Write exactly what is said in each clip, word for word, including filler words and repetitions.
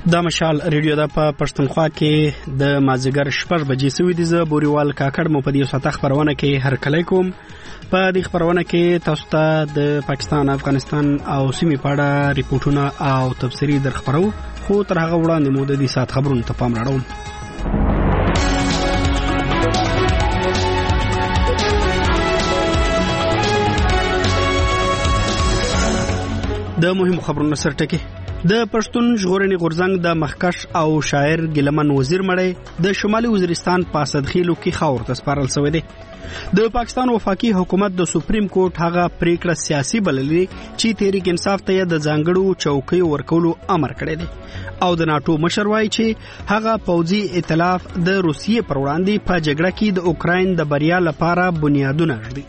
دا مشال ریډیو د په پښتونخوا کې د مازیګر شپږ بجې سوي دي. زه بوريوال کاکړ مو په دې ساعت خبرونه کې هر کله کوم. په دې خبرونه کې تاسو ته د پاکستان، افغانستان او سیمې په اړه ریپورتونه او تفسیری در خبرو، خو تر هغه وړاندې مو د دې ساعت خبرونه ته پام راوړم. د مهم خبرونو سرټکی د پښتون ژغورنې غورځنګ د مخکش او شاعر ګلمن وزیر مړی د شمالي وزیرستان په صدخیلو کې خاور ته سپارل شوی دی. د پاکستان وفاقي حکومت د سپریم کورټ هغه پریکړه سیاسي بللې چې تحریک انصاف ته د ځانګړو چوکۍ ورکولو امر کړی دی او د ناتو مشر وایي چې هغه پوځي ائتلاف د روسیې پر وړاندې په جګړه کې د اوکراین د بریا لپاره بنیادونه ږدي.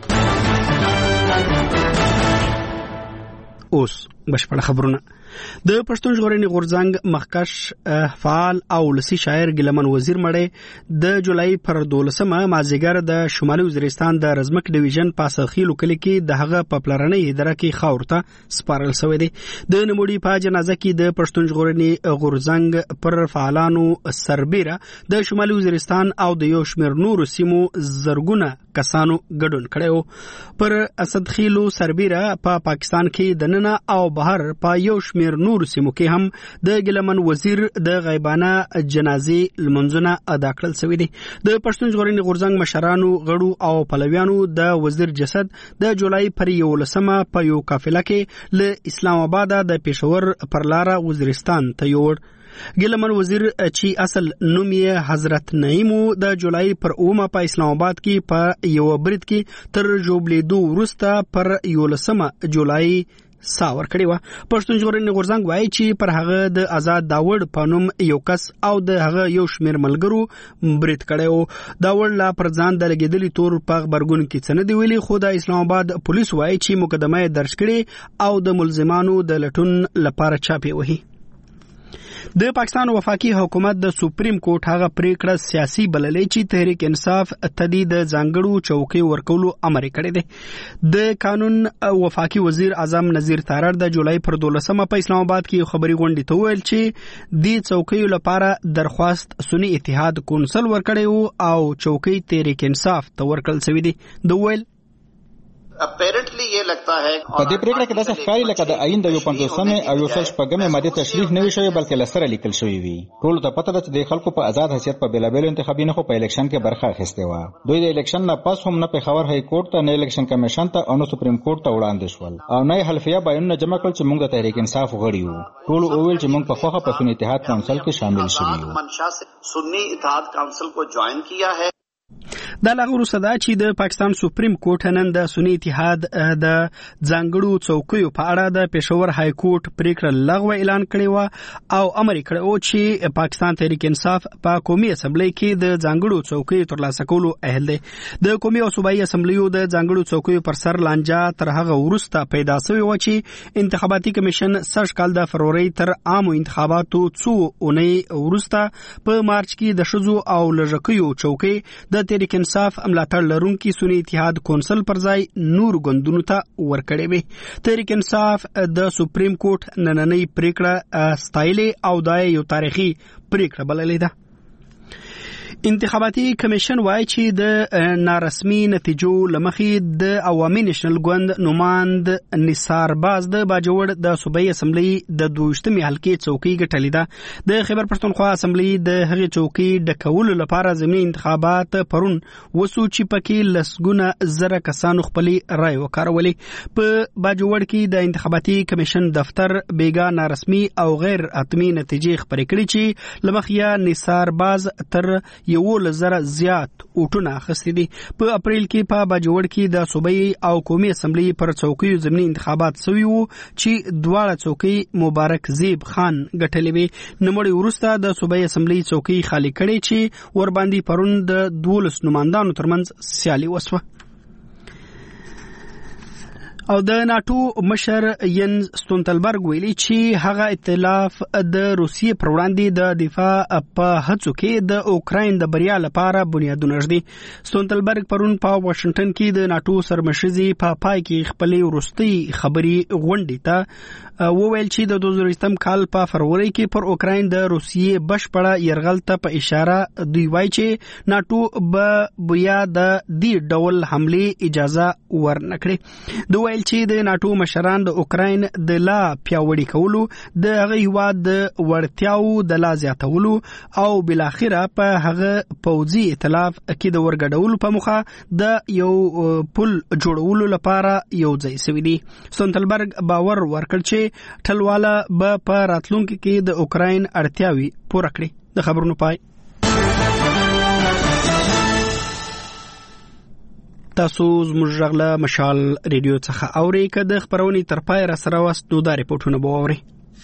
اوس بشپړ خبرونه. د پښتون ژغورنې غورځنګ مخکش فعال او ولسي شاعر ګلمن وزیر مړی د جولای پر دولسمه مازیګر د شمالي وزیرستان د رزمک ډیویژن په صدخیلو کلی کې د هغه په پلرنۍ اداره کې خاور ته سپارل شوی دی. د نموړي په جنازه کې د پښتون ژغورنې غورځنګ پر فعالانو سربیره د شمالي وزیرستان او د یو شمېر نورو سیمو زرګونه کسانو ګډون کړی. پر صدخیلو سربیره په پا پاکستان کې دننه او بهر په یو شمېر نور سیمو کې هم د ګلمن وزیر د غیبانه جنازې لمنځونه ادا کړل شوی دی. د پښتون ژغورنې غورځنګ مشرانو، غړو او پلویانو د وزیر جسد د جولای پر یولسمه په یو قافله کې له اسلام آباد د پېښور پر لار وزیرستان ته یوړ. ګلمن وزیر چې اصل نوم یې حضرت نعیم د جولای پر اومه په اسلام آباد کې په یو برید کې تر جوړېدو وروسته پر یولسمه جولای ساور کړی و. پښتون ژغورنې غورځنګ وایي چې پر هغه د آزاد داوړ په نوم یو کس او د هغه یو شمېر ملګرو برید کړی و. داوړ لا پر ځان د لګېدلي تور په غبرګون کې څه نه دی ویلي، خو د اسلام آباد پولیس وایي چې مقدمه یې درج کړې او د ملزمانو د لټون لپاره چاپې وهي. د پاکستان وفاقي حکومت د سپریم کورټ هغه پریکړه سیاسي بللې چې تحریک انصاف تدید ځانګړو چوکۍ ورکولو امر کړی دی. د قانون وفاقي وزیر اعظم نذیر تارړ د جولای پر دولسمه په اسلام آباد کې خبري غونډې ته ویل چې د چوکۍ لپاره درخواست سنی اتحاد کونسل ورکړی او چوکۍ تحریک انصاف ته ورکړل شوی دی. د ویل اپیرنٹلی یہ لگتا ہے په دې پریکړه کې داسې ښکاري لکه د آئین د یو پنځوسمې او یو سل شپږمې مادې تشریح نه وي شوی بلکې له سره لیکل شوی وي. ټولو ته پته ده چې د خلکو په آزاد حیثیت په بېلابېلو انتخابي نښو په الیکشن کې برخه اخیستې وه. دوی د الیکشن نه پس هم نه پېښور های کورټ ته، نه الیکشن کمیشن ته او نه سپریم کورټ ته وړاندې شول او نه یې حلفیه بیانونه جمع کړل چې موږ د تحریک انصاف غړي یو. ټولو وویل چې موږ په خوښه په سنی اتحاد کونسل کې شامل شوي یو. منشا سے سنی اتحاد کونسل کو جوائن کیا ہے. دا لاغه وروسته دا چې د پاکستان سپریم کورټ نن د سنی اتحاد د ځانګړو چوکیو په اړه د پېښور های کورټ پریکړه لغوه اعلان کړې و او امر یې کړی و چې پاکستان تحریک انصاف په قومي اسمبلی کې د ځانګړو چوکیو ترلاسه کولو اهل دی. د قومي او صوبایي اسمبلیو د ځانګړو چوکیو پر سر لانجه تر هغه وروسته پیدا شوې و چې انتخاباتي کمیشن سږ کال د فروری تر عامو انتخاباتو څو اونۍ وروسته په مارچ کې د ښځو او لږکیو چوکۍ د تحریک انصاف ملاتړ لرونکي سنی اتحاد کونسل پر ځای نور ګوندونو ته ورکړې وي. تحریک انصاف د سپریم کورټ نننۍ پریکړه ستایلې او دا یو تاریخي پریکړه بللې ده. انتخاباتي کمیشن وایي چې د نارسمي نتیجو لمخې د عوامي نېشنل ګوند نوماند نثار باز د باجوړ د صوبایي اسمبلی د دویشتمې حلقې چوکۍ ګټلې ده. د خیبر پښتونخوا اسمبلی د هغې چوکۍ ډکولو لپاره ضمني انتخابات پرون وسو چې پکې لسګونه زره کسانو خپلې رای وکارولې. په باجوړ کې د انتخاباتي کمیشن دفتر بیګا نارسمي او غیر حتمي نتیجې خپرې کړې چې لمخې نثار باز تر یو لزر زیات اوټونه اخیستي دي. په اپریل کې په باجوړ کې د صوبایي او قومي اسمبلی پر چوکیو ضمني انتخابات شوي وو چې دواړه چوکۍ مبارک زیب خان ګټلې وې. نوموړي وروسته د صوبایي اسمبلی چوکۍ خالي کړې چې ورباندې پرون د دولس نمایندانو ترمنځ سیالي وسوه. او د ناتو مشر ینز ستولتنبرګ ویلي چې هغه ائتلاف د روسیې پر وړاندې د دفاع په هڅو کې د اوکراین د بریا لپاره بنیادونه ږدي. ستولتنبرګ پرون په واشنگټن کې د ناتو سرمشري په پای کې خپلې وروستۍ خبرې غونډې ته وویل چې د دوه زره اووه کال په فروری کې پر اوکراین د روسیې بشپړه یرغل ته په اشاره دوی وایي چې ناتو به بیا د دې ډول حمله اجازه ورنکړي. دوی ویل چې د ناتو مشران د اوکراین د لا پیاوړي کولو د هغه هیواد د وړتیاو د لا زیاتولو او بلاخره په هغه پوځي ائتلاف کې د ورګډولو په مخه د یو پل جوړولو لپاره یو ځای شوی دی. ستولتنبرګ باور ورکړ چې ټلواله به په راتلونکي کې د اوکراین اړتیاوي پوره کړي. د خبرونو پای. تاسو زموږ غږ له مشال ریډیو څخه اورئ. که د خبرونې تر پای را سره واست نو دا ریپورټونه به واورئ.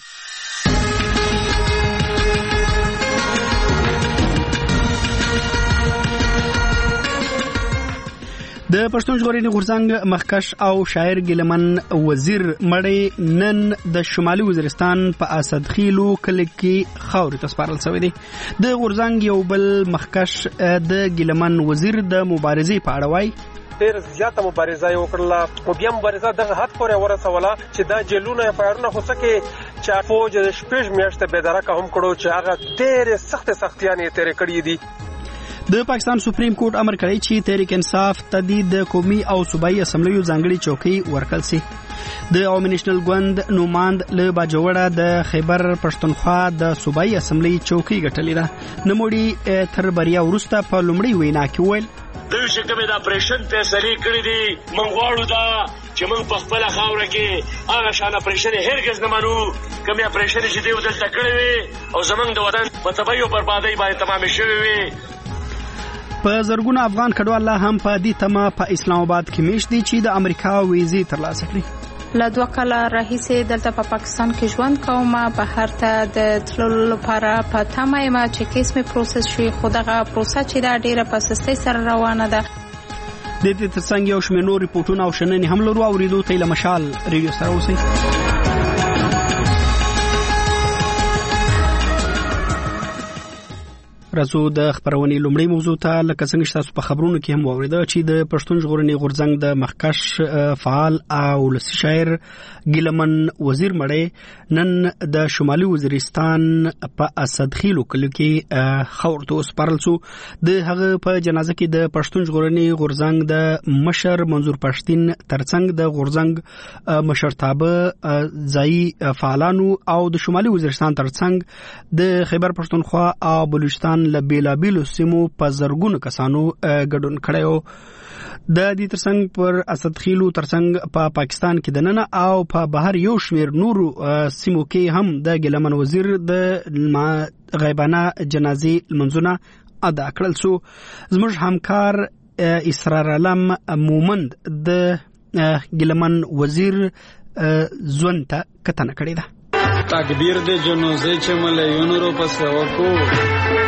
د پښتون ژغورنې غورځنګ مخکش او شاعر ګیلمن وزیر مړی نن د شمالي وزیرستان په اسدخیلو کلي کې خاورې ته سپارل شوی دی. د غورځنګ یو بل مخکش د ګیلمن وزیر د مبارزې په اړه وایي ډېر زیاته مبارزه یې وکړله او بیا مبارزه دغه حد پورې ورسوله چې دا جیلونه یې پایرونه خو څه کې چې فوج شپږ میاشتې بېدرکه هم کړو چې هغه ډېرې سختې سختیانې یې تېرې کړي دي. د پاکستان سپریم کورټ امر کړی چې تحریک انصاف ته د قومي او صوبایي اسمبلیو ځانګړي چوکۍ ورکړل شي. د عوامي نېشنل ګوند نوماند له باجوړه د خیبر پښتونخوا د صوبایي اسمبلی چوکۍ ګټلې ده. نوموړي تر بریا وروسته په لومړۍ وینا کې ویل دوی چې کومې د اپریشن فیصلې کړي دي موږ غواړو دا چې موږ په خپله خاوره کې هغه شان اپریشن هرګز نه منو کومې اپریشن چې دوی دلته کړی وي او زموږ د وطن په تباهۍ او بربادۍ باندې تمامې شوې وي. په زرګونه افغان کډوال هم په دې تمه په اسلام آباد کې میشت دي چې د امریکا ویزې ترلاسه کړي. له دوه کاله راهیسې دلته په پاکستان کې ژوند کوم. بهر ته د تللو لپاره په تمه یم چې کیس مې پروسس شي خو دغه پروسه چې دا ډیره په سستۍ سره روانه ده. د دې ترڅنګ یو شمېر نور ریپورټونه او شننې هم لرو. اورېدو ته له مشال ریډیو سره اوسئ. راځو د خبرونې لومړی موضوع ته. لکه څنګه چې تاسو په خبرونو کې هم واورېده چې د پښتون ژغورنې غورځنګ د مخکش فعال او ولسي شاعر ګیلمن وزیر مړی نن د شمالي وزیرستان په اسدخیلو کلي کې خاورو ته وسپارل شو. د هغه په جنازه کې د پښتون ژغورنې غورځنګ د مشر منظور پښتين ترڅنګ د غورځنګ مشرتابه ځایي فعالانو او د شمالي وزیرستان ترڅنګ د خیبر پښتونخوا او بلوچستان له بیلابیلو سیمو په زرګونو کسانو ګډون کړیو. د دې ترڅنګ پر اسدخیلو ترڅنګ په پا پاکستان کې دننه او په بهر یو شمیر نورو سیمو کې هم د ګیلمن وزیر د غیبانه جنازې لمنځونه ادا کړل شو. زموږ همکار اسرار علم مومند د ګیلمن وزیر ځوان ته کتنه کړې ده. تکبیر د جنازې چې ملیونو رو پسې وکړو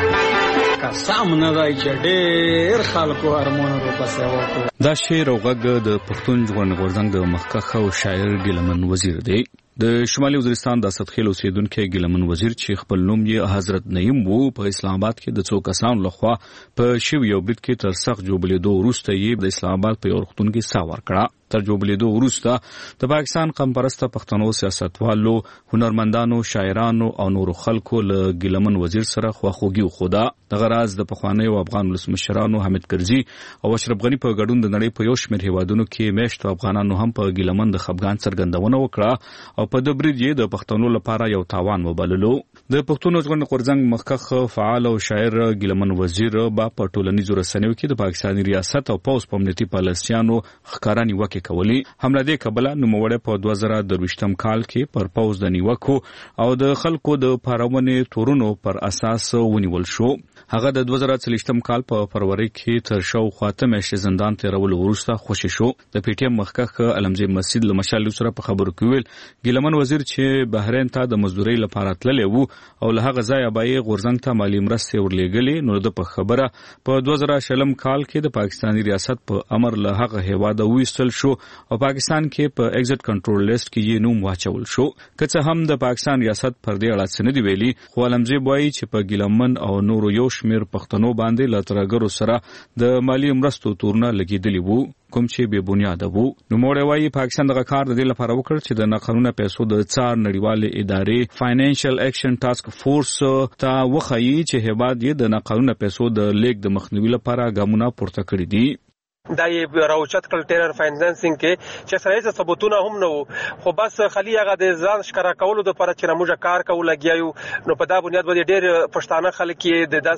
قسم نه دی چې ډېر خلکو ارمانو رو پسې وکړو. دا شعر او غږ د پښتون ژغورنې غورځنګ د مخکښ او شاعر ګیلمن وزیر دی. د شمالي وزیرستان د اسدخیل اوسیدونکو ګیلمن وزیر چې خپل نوم یې حضرت نعیم وو په اسلام آباد کې د څو کسانو لخوا په شیو یو بریټ کې تر سخت جوړبلیدو وروسته یې د اسلام آباد په یو روغتون کې ساه ورکړه. تر جوړبلیدو وروسته د پاکستان قوم پرسته پښتنو سیاستوالو هنرمندانو شاعرانو او نورو خلکو له ګیلمن وزیر سره خواخوږي وخوده. دغه راز د پخوانیو افغان ولسمشرانو حامد کرزي او اشرف غني په ګډون د نړۍ په یو شمېر هیوادونو کې میشتو افغانانو هم په ګیلمن د خپګان څرګندونه وکړه او په د برید یې د پښتنو لپاره یو تاوان وبللو. د پښتون ژغورنې غورځنګ مخکښ فعال او شاعر ګیلمن وزیر با په ټولنیزو رسنیو کې د پاکستاني ریاست او پوز په امنیتي پالیسیانو ښکارا نیوکې کولی. حمله دې کبله نوموړی په دوه زره درویشتم کال کې پر پوز د نیوکو او د خلکو د پارونې تورونو پر اساس ونیول شو. هغه د دوه زره څلوېښتم کال په فروری کې تر شاوخوا اته میاشتې زندان تېرولو وروسته خوشي شو. د پی ټی ایم مخکښ علمزی مسجد له مشال سره په خبرو کې ویل ګیلمن وزیر چې بحرین ته د مزدورۍ لپاره تللی وو او له هغه ځایه به غورځنګ ته مالی مرستې ورلېږلې. نو د په خبره په دوه زره شلم کال کې د پاکستاني ریاست په امر له هغه هیواده ویستل شو او پاکستان کې په ایگزټ کنټرول لیست کې یې نوم واچول شو. که څه هم د پاکستان ریاست پر دې اړه څه نه دی ویلي، خو علمزی وایي چې په ګیلمن او نورو یو شمېر پښتنو باندې له ترهګرو سره د مالی مرستو تورونه لګېدلي وو کوم چې بې بنیاده وو. نوموړی وایي پاکستان دغه کار د دې لپاره وکړ چې د ناقانونه پیسو د څار نړیوالې ادارې فاینانشل اکشن ټاسک فورس ته وښایي چې هیواد یې د ناقانونه پیسو د لیږد د مخنیوي لپاره ګامونه پورته کړي دي. دا یې راوچت کړل ټیرر فاینانسینګ کې چې سره هیڅ ثبوتونه هم نه وو، خو بس خالي هغه د ځان ښکارا کولو لپاره چې موږ کار کوو لګیایو. نو په دا بنیاد باندې ډېر پښتانه خلک یې د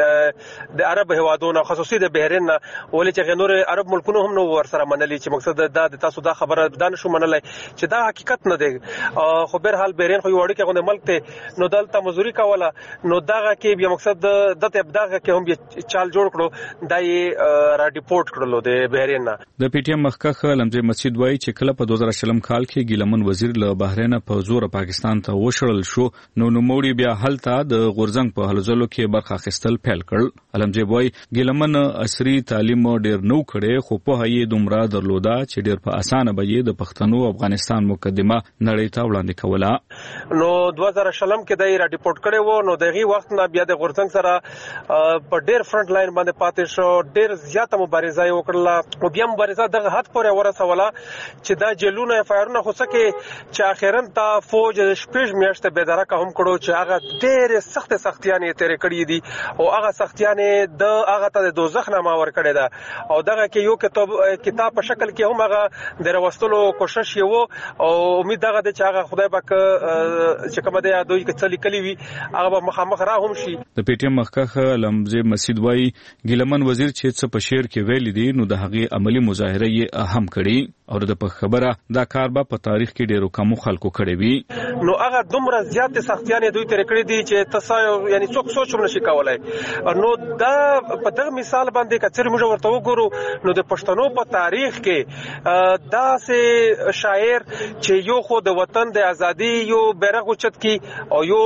داسې د عرب هوادونو خصوصي د بحرین نه ولې چې نور عرب ملکونو هم نو ورسره منلي چې مقصد دا د تاسو دا خبره دا نشو منلای چې دا حقیقت نه دی. خو بهر حال بحرین خو یو وړوکی غونډه ملک ته نو دلته مزدوري کوله، نو دغه کې بیا مقصد دته دغه کې هم چال جوړ کړو، دا یې را ډیپورټ کړلو د بحرین نه. د پی ټی ایم مخکخ لمزی مسجد وایي چې کله په دوه زره شلم کال کې ګیلمن وزیر له بحرین په زور پاکستان ته وشړل شو، نو نوموړي بیا هلته د غورځنګ په هلو ځلو کې برخه اخیستل پیل کړل. لمزی وایي ګیلمن عصري تعلیم ډېر نو کړي، خو په هغې دومره درلوده چې ډېر په اسانه به یې د پښتنو افغانستان مقدمه نړۍ ته وړاندې کوله. نو دوه زره شلم کې د را ډیپورټ کړي وو، نو دغه وخت نه بیا د غورځنګ سره په ډېر فرنٹ لاین باندې پاتې شو، ډېر زیاته مبارزه یې وکړه او بیا مبارزه دغه حد پورې ورسوله چې دا جیلونه فایرونه خو سکه چې اخیراً ته فوج شپږ میاشتې بېدرکه هم کړو چې هغه ډېرې سختې سختیانې تېرې کړې دي او هغه سختیانې د هغه ته د دوزخ نامه ورکړې ده. او دغه کې یو کتاب کتاب په شکل کې هم هغه د راوستلو کوشش یې و او امید دغه دی چې هغه خدای پاک چې کومه دی دوی کې څه لیکلي وي هغه به مخامخ را هم شي. د پی ټی ایم مخکخ لمزی مسجد وایي ګیلمن وزیر چې څه په شعر کې ویلي دي نو د هغې عملی مظاهره یې هم کړي او د په خبره دا کار به په تاریخ کې ډیرو کمو خلکو کړي وي. نو هغه دومره زیاتې سختیانې دوی ترې کړې دي چې تاسو یعنی څوک سوچ هم نشي کولای. نو دا په دغه مثال باندې کچېر موږ ورته وګورو نو د پښتنو په تاریخ کې دا سه شاعر چې یو خو د وطن د ازادي یو بیرغ اوچت کی او یو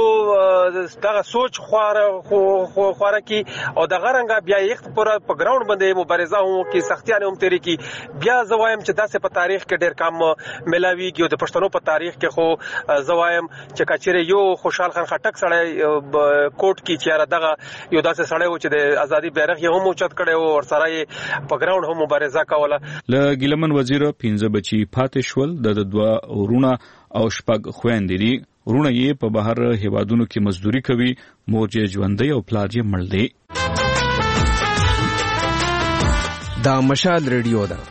دغه سوچ خواره خواره کی او د غرنګ بیا یخت پر په ګراوند باندې مبارزه هم کی سختیانې هم تیرې کی. بیا زوایم چې داسې په تاریخ کې ډېر کم ملاویږي او د پښتنو په تاریخ کې خو زوایم چې کچېره یو خوشحال خان خټک سړی کوټ کې چې دغه یو داسې سړی و چې د ازادي بیرغ یې هم اوچت کړی و او سره یې په ګراوند هم مبارزه کوله. له ګیلمن وزیر پنځه بچي پاتې شول، د دوه ورونه او شپږ خويندې دي. ورونه یې په بهر هیوادونو کې مزدوري کوي، مور یې ژوندی او پلار یې مړ دی. دا مشال ریډیو ده.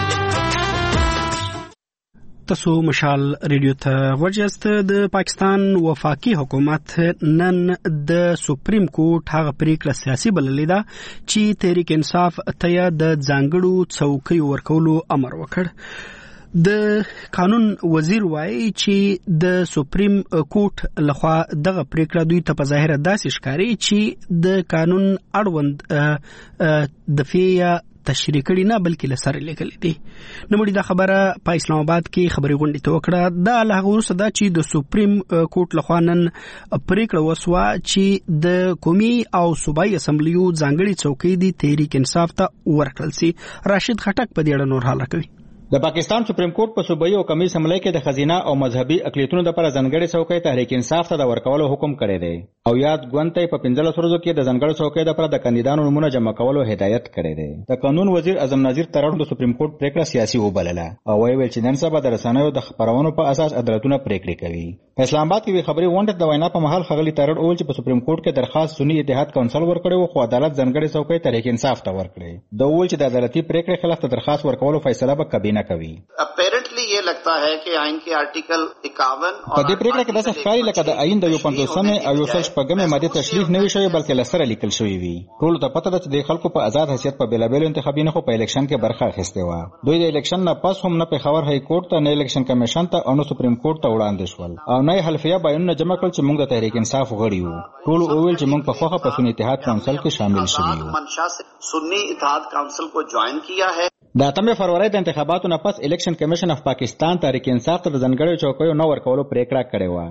تاسو مشال ریډیو ته ورجست. د پاکستان وفاقي حکومت نن د سپریم کورټ هغه پریکړه سیاسي بللې ده چې تحریک انصاف ته د ځانګړو څوکیو ورکولو امر وکړ. د قانون وزیر وایي چې د سپریم کورټ لخوا دغه پریکړه دوی ته په ظاهره داسې ښکاري چې د قانون اړوند دفعه تشریح کړي نه بلکې له سره لیکلي دي. نوموړي دا خبره په اسلام آباد کې خبري غونډې ته وکړه. دا له هغه وروسته ده چې د سپریم کورټ لخوا نن پریکړه وسوه چې د قومي او صوبایي اسمبلیو ځانګړي څوکۍ دي تحریک انصاف ته ورکړل سي. راشد خټک په دې اړه نور حاله کوي. د پاکستان سپریم کورټ په صوبایي او قومي اسمبلی کې د خزینه او مذهبي اقلیتونو لپاره ځانګړې څوکۍ تحریک انصاف ته د ورکولو حکم کړی دی او یاد ګوند ته په پنځلس ورځو کې د ځانګړې څوکۍ لپاره د کاندیدانو نومونه جمع کولو هدایت کړی دی. د قانون وزیر اعظم نظیر ترړ د سپریم کورټ پریکړه سیاسي وبلله او ویل چې نن سبا د رسنیو د خبرونو په اساس عدالتونه پریکړې کوي. په اسلام آباد کې خبري غونډه د وینا په محل خغلی ترړ اول چې په سپریم کورټ کې درخواست سنی اتحاد کونسل ورکړی خو عدالت ځانګړې څوکۍ تحریک انصاف ته ورکړي. د اول چې د عدالتي پریکړې خلاف د درخواست ورکولو فیصله به کابینه کوي. اپیرنٹلی یہ لگتا ہے کہ آئین کے آرٹیکل اکاون په دې پریکړه کې داسې ښکاري لکه د آئین د یو پنځوسمې او یو سل شپږمې ماده تشریح نه وي شوی بلکې له سره لیکل شوی وي. ټولو ته پته ده چې د خلکو په آزاد حیثیت په بېلابېلو انتخابي نښو په الیکشن کې برخه اخیستې وه. دوی د الیکشن نه پس هم نه پېښور های کورټ ته نه الیکشن کمیشن ته او نه سپریم کورټ ته وړاندې شول او نه یې حلفیه بیانونه جمع کړل چې موږ د تحریک انصاف غړي یو. ټولو وویل چې موږ په خوښه په سنی اتحاد کونسل کې شامل شوي یو. منشا سے سنی اتحاد کونسل کو جوائن کیا ہے. د اتمې فروری د انتخاباتو نه پس الیکشن کمیشن اف پاکستان تحریک انصاف ته د ځانګړو چوکیو نه ورکولو پریکړه کړې وه.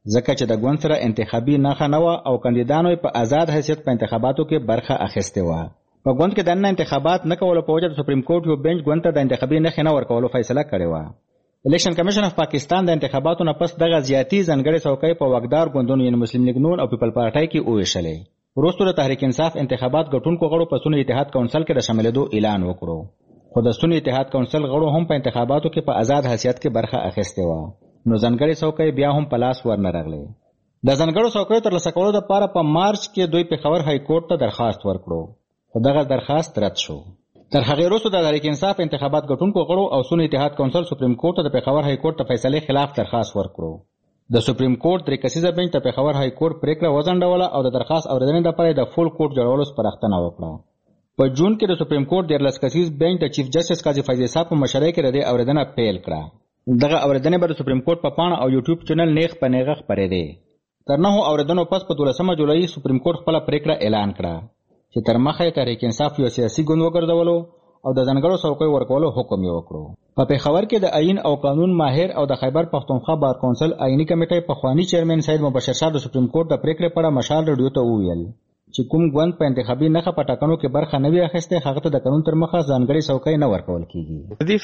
ځکه چې د ګوند سره انتخابي نښه نه وه او کاندیدانو په آزاد حیثیت په انتخاباتو کې برخه اخیستې وه. په ګوند کې دننه انتخابات نه کولو په وجه د سپریم کورټ یو بنچ ګوند ته د انتخابي نښې نه ورکولو فیصله کړې وه. الیکشن کمیشن اف پاکستان د انتخاباتو نه پس دغه زیاتي ځانګړې څوکۍ په واکدار ګوندونو یعنې مسلم لیګ نون او پیپل پارټۍ کې وویشلې. وروسته د تحریک انصاف انتخابات ګټونکو غړو په سنی اتحاد کونسل کې د شاملېدو اعلان وکړو، خو د سنی اتحاد کونسل غړو هم په انتخاباتو کې په آزاد حیثیت کې برخه اخیستې وه، نو ځانګړې څوکۍ بیا هم په لاس ورنه راغلې. د ځانګړو څوکیو ترلاسه کولو دپاره په مارچ کې دوی پېښور های کورټ ته درخواست ورکړو، خو دغه درخواست رد شو. تر هغې وروسته د تحریک انصاف انتخابات ګټونکو غړو او سنی اتحاد کونسل سپریم کورټ ته د پېښور های کورټ ته فیصلې خلاف درخواست ورکړو. د سپریم کورټ درې کسیزه بنچ ته پېښور های کورټ پریکړه وځنډوله او د درخواست اورېدنې دپاره د فول کورټ جوړولو سپارښتنه وکړه. په جون کې د سپریم کورټ دیارلس کسیز بنچ د چیف جسټس قاضي فیض صاحب په مشرۍ کې د دې اورېدنه پیل کړه. دغه اورېدنې به د سپریم کورټ په پاڼه او یوټیوب چینل نیغ په نیغه خپرېدې. تر نهو اورېدنو پس په دولسمه جولای سپریم کورټ خپله پریکړه اعلان کړه چې تر مخه یې تحریک انصاف یو سیاسي ګوند وګرځولو او د ځانګړو څوکیو ورکولو حکم یې وکړو. په پېښور کې د آئین او قانون ماهر او د خیبر پښتونخوا بار کونسل آئینی کمیټې پخوانی چیرمن سید مبشر شاه د سپریم کورټ د پریکړې په اړه مشال رادیو ته وویل چې کوم ګوند په انتخابي نښه په ټاکنو کې برخه نه وي اخیستې هغه ته د قانون تر مخه ځانګړې څوکۍ نه ورکول کیږي. د دې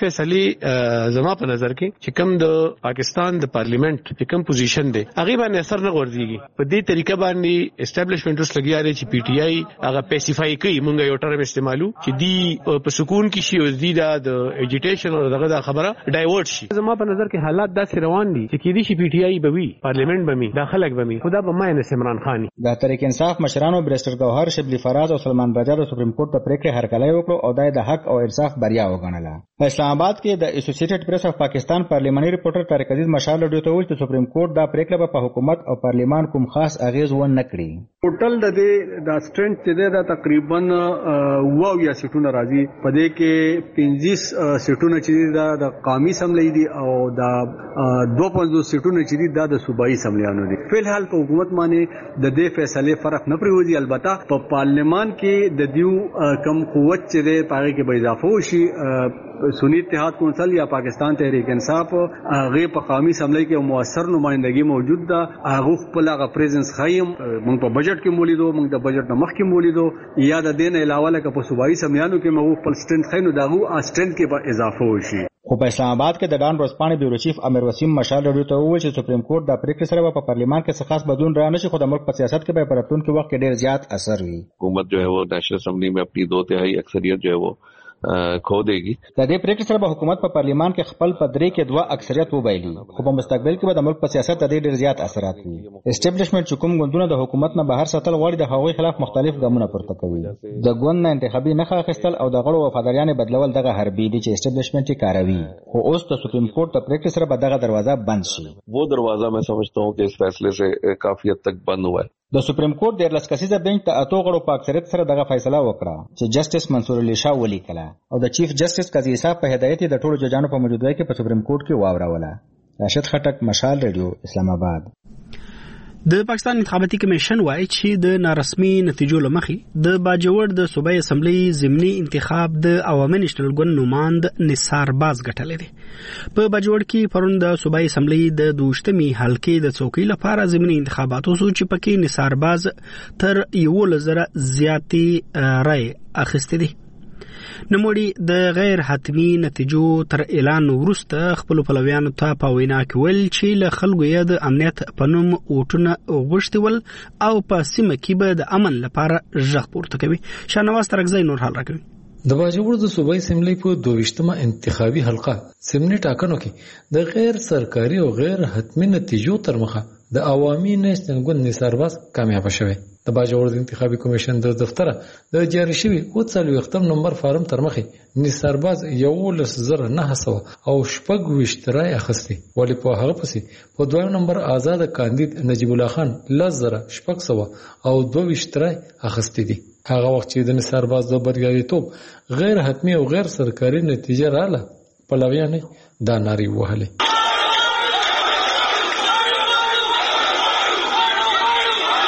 فیصلې زما په نظر کې چې کوم د پاکستان د پارلیمنت چې کوم پوزیشن دی هغه باندې اثر نه غورځيږي. په دې طریقه باندې اسټابلیشمنت اوس لګیا دی چې پی ټی آی هغه پیسیفای کوي مونږ یو ټرم استعمالو چې دی په سکون کې شي او دی د ایجیټیشن او دغه د خبره ډایورټ شي. زما په نظر کې حالات داسې روان دي چې کېدی شي پی ټی آی به وي، پارلیمنت به وي، داخلك به وي، خدا به ماینس عمران خان. د تحریک انصاف مشرانو بریسټر گوهر شبلی فراز او سلمان رضا د سپریم کورټ د پریکړې هرکلی وکړو او دا د حق او انصاف بریا وګڼله. په اسلام آباد کې د اسوسییټډ پریس اف پاکستان پارلیماني ریپورټر طارق عزیز مشال رادیو ته وویل چې سپریم کورټ دا پریکړه به په حکومت او پارلیمان کوم خاص اغیز ونه کړي. ټوټل د دې د سټرنث چې دی دا تقریبا اووه یا سیټونه راځي. په دې کې پنځیس سیټونه چې دا د قومي اسمبلی دي او دا دوه پنځوس سیټونه چې دي دا د صوبایي اسمبلیانو دي. فی الحال په حکومت باندې د دې فیصله فرق نه پریوځي. البته په پارلیمان کې د دیو کم قوت چې دی پاره کې به اضافه وشي. سنی اتحاد کونسل یا پاکستان تحریک انصاف هغه په قومي اسمبلی کې موثر نمائندګي موجود ده. هغه خپل هغه پریزنس خایم موږ په بجټ کې مولیدو، موږ د بجټ نه مخکې مولیدو، یا د دین علاوه لکه په صوبایي اسمبلیانو کې موږ خپل سټرنث خاینو دغه سټرنث کې به اضافه وشي. خو په اسلام آباد کې د ډان ورځپاڼې بیورو چیف امیر وسیم مشال رادیو ته وویل چې سپریم کورټ د پریکړې سره په پارلیمان کې څه خاص بدلون را نشي، خو د ملک په سیاست کې به په راتلونکي وخت کې ډېر زیات اثر وي. حکومت جو ہے وہ نیشنل اسمبلی میں اپنی دو تہائی اکثریت جو ہے وہ کھو دے گی. د دې پریکړې سره به حکومت په پارلیمان کې خپل په درې کې دوه اکثریت وبایلي، خو په مستقبل کې به د ملک په سیاست د ډېر زیات اثرات وي. اسټابلیشمنت چې کوم ګوندونه د حکومت نه بهر ساتل غواړي د هغوی خلاف مختلف ګامونه پورته کوي. د ګوند نه انتخابي نښه اخیستل او د غړو وفاداریانې بدلول دغه حربي دي چې اسټابلیشمنت یې کاروي. خو اوس د سپریم کورټ د پریکړې سره به دغه دروازه بند شي. وہ دروازہ میں سمجھتا ہوں کہ اس فیصلے سے کافی حد تک بند ہوا ہے. د سپریم کورټ دیارلس کسیزه بنچ د اتو غړو په اکثریت سره دغه فیصله وکړه چې جسټس منصور علي شاه ولیکله او د چیف جسټس قاضي صاحب په هدایت د ټولو ججانو په موجودګۍ کې په سپریم کورټ کې واوروله. راشد خټک، مشال رادیو، اسلام آباد. د پاکستان انتخاباتي کمیشن وایي چې د نارسمي نتیجو لمخې د باجوړ د صوبایي اسمبلی ضمني انتخاب د عوامي نېشنل ګوند نماند نثار باز ګټلی دی. په باجوړ کې پرون د صوبایي اسمبلی د دوشتمي حلقې د څوکۍ لپاره ضمني انتخابات وشو چې پکې نثار باز تر یولس زره زیاتې رای اخیستې دي. نوموړي د غیر حتمی نتیجو تر اعلان وروسته خپل پلویانو ته په وینا کې ویل چې له خلکو یې د امنیت په نوم ووټونه غوښتي ول او په سیمه کې به د امن لپاره غږ پورته کوي. شاهنواز ترکزی نور حال راکوي. د باجوړ د صوبایي اسمبلی په دویشتمه انتخابي حلقه ضمني ټاکنو کې د غیر سرکاري او غیر حتمی نتیجو تر مخه د عوامي نېشنل ګوند نثار باز کامیاب شوی. د باجوړ د انتخابي کمیشن د دفتر د جاری شوی او څلوېښتم نمبر فارم تر مخې نثار باز یولس زره نهه سوه او شپږ ویشت رای اخیستي، ولې په هغه پسې په دویم نمبر آزاد کاندید نجیب الله خان لس زره شپږ سوه او دوه ویشت رای اخیستي دي. هغه وخت چې د نثار باز د بریالیتوب غیر حتمی او غیر سرکاري نتیجه رااله، پلویان دا نارې وهلې.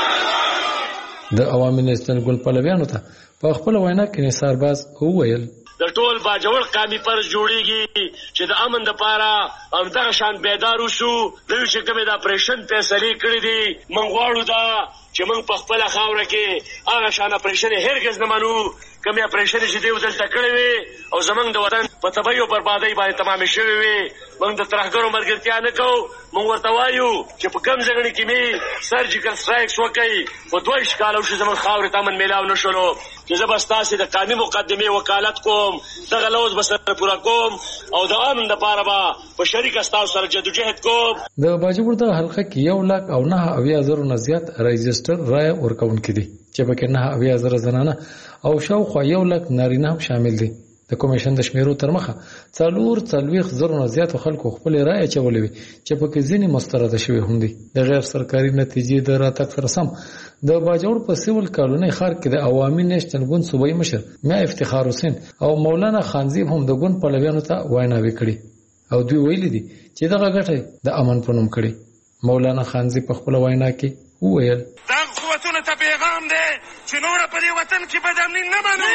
د عوامي نېشنل ګوند پلویانو ته په خپل وینا کې نثار باز وویل د ټول باجوړ قامي فرض جوړیږي چې د امن د پاره هم دغه شان بیدار وشو. دوی چې کومه د اپریشن فیصله کړې دي موږ غواړو دا چې موږ په خپل خاوره کې هغه شان اپریشن هرگز نه منو کومه اپریشن چې دی ودلته کړی وي او زمونږ د وطن په تباہي او بربادۍ باندې تمام شوی وي. موږ د ترهګرو مرګرتیا نه کوو. موږ ورته وایو چې په کوم ځای کې می سرجیکل سټرایکس وکړي په دوه اشکالو چې زمونږ خاورې ته امن میلاو نه شولو چې زه بس تاسې د قانوني مقدمې وکالت کوم دغه لوز به سره پوره کوم او د امن دپاره به په شریکه ستاسو سره جدوجهد کوم. د باجوړ د حلقه کې یو لاک او نه اویا زرو نه زیات رجسټر رایه ورکوونکي دي چې پکې نه اویا زره زنانه او شاوخوا یو لاک نارینه هم شامل دي. د کمیشن د شمیرو تر مخه څلور څلوېښت زرو نه زیاتو خلکو خپلې رایې اچولې وي چې پکې ځینې مسترده شوي هم دي. د غیر سرکاري نتیجې د راتګ سره سم د باجوړ په سیول کالونۍ ښار کې د عوامي نیشنل ګوند صوبایي مشر میا افتخار حسین او مولانا خانزیب هم د ګوند پلویانو ته ویناوې کړي او دوی ویلي دي چې دغه ګټه د امن په نوم کړي. مولانا خانزیب په خپله وینا کې وویل دا قوتونو ته پیغام دی چې نور په دې وطن کې بدامني نه منو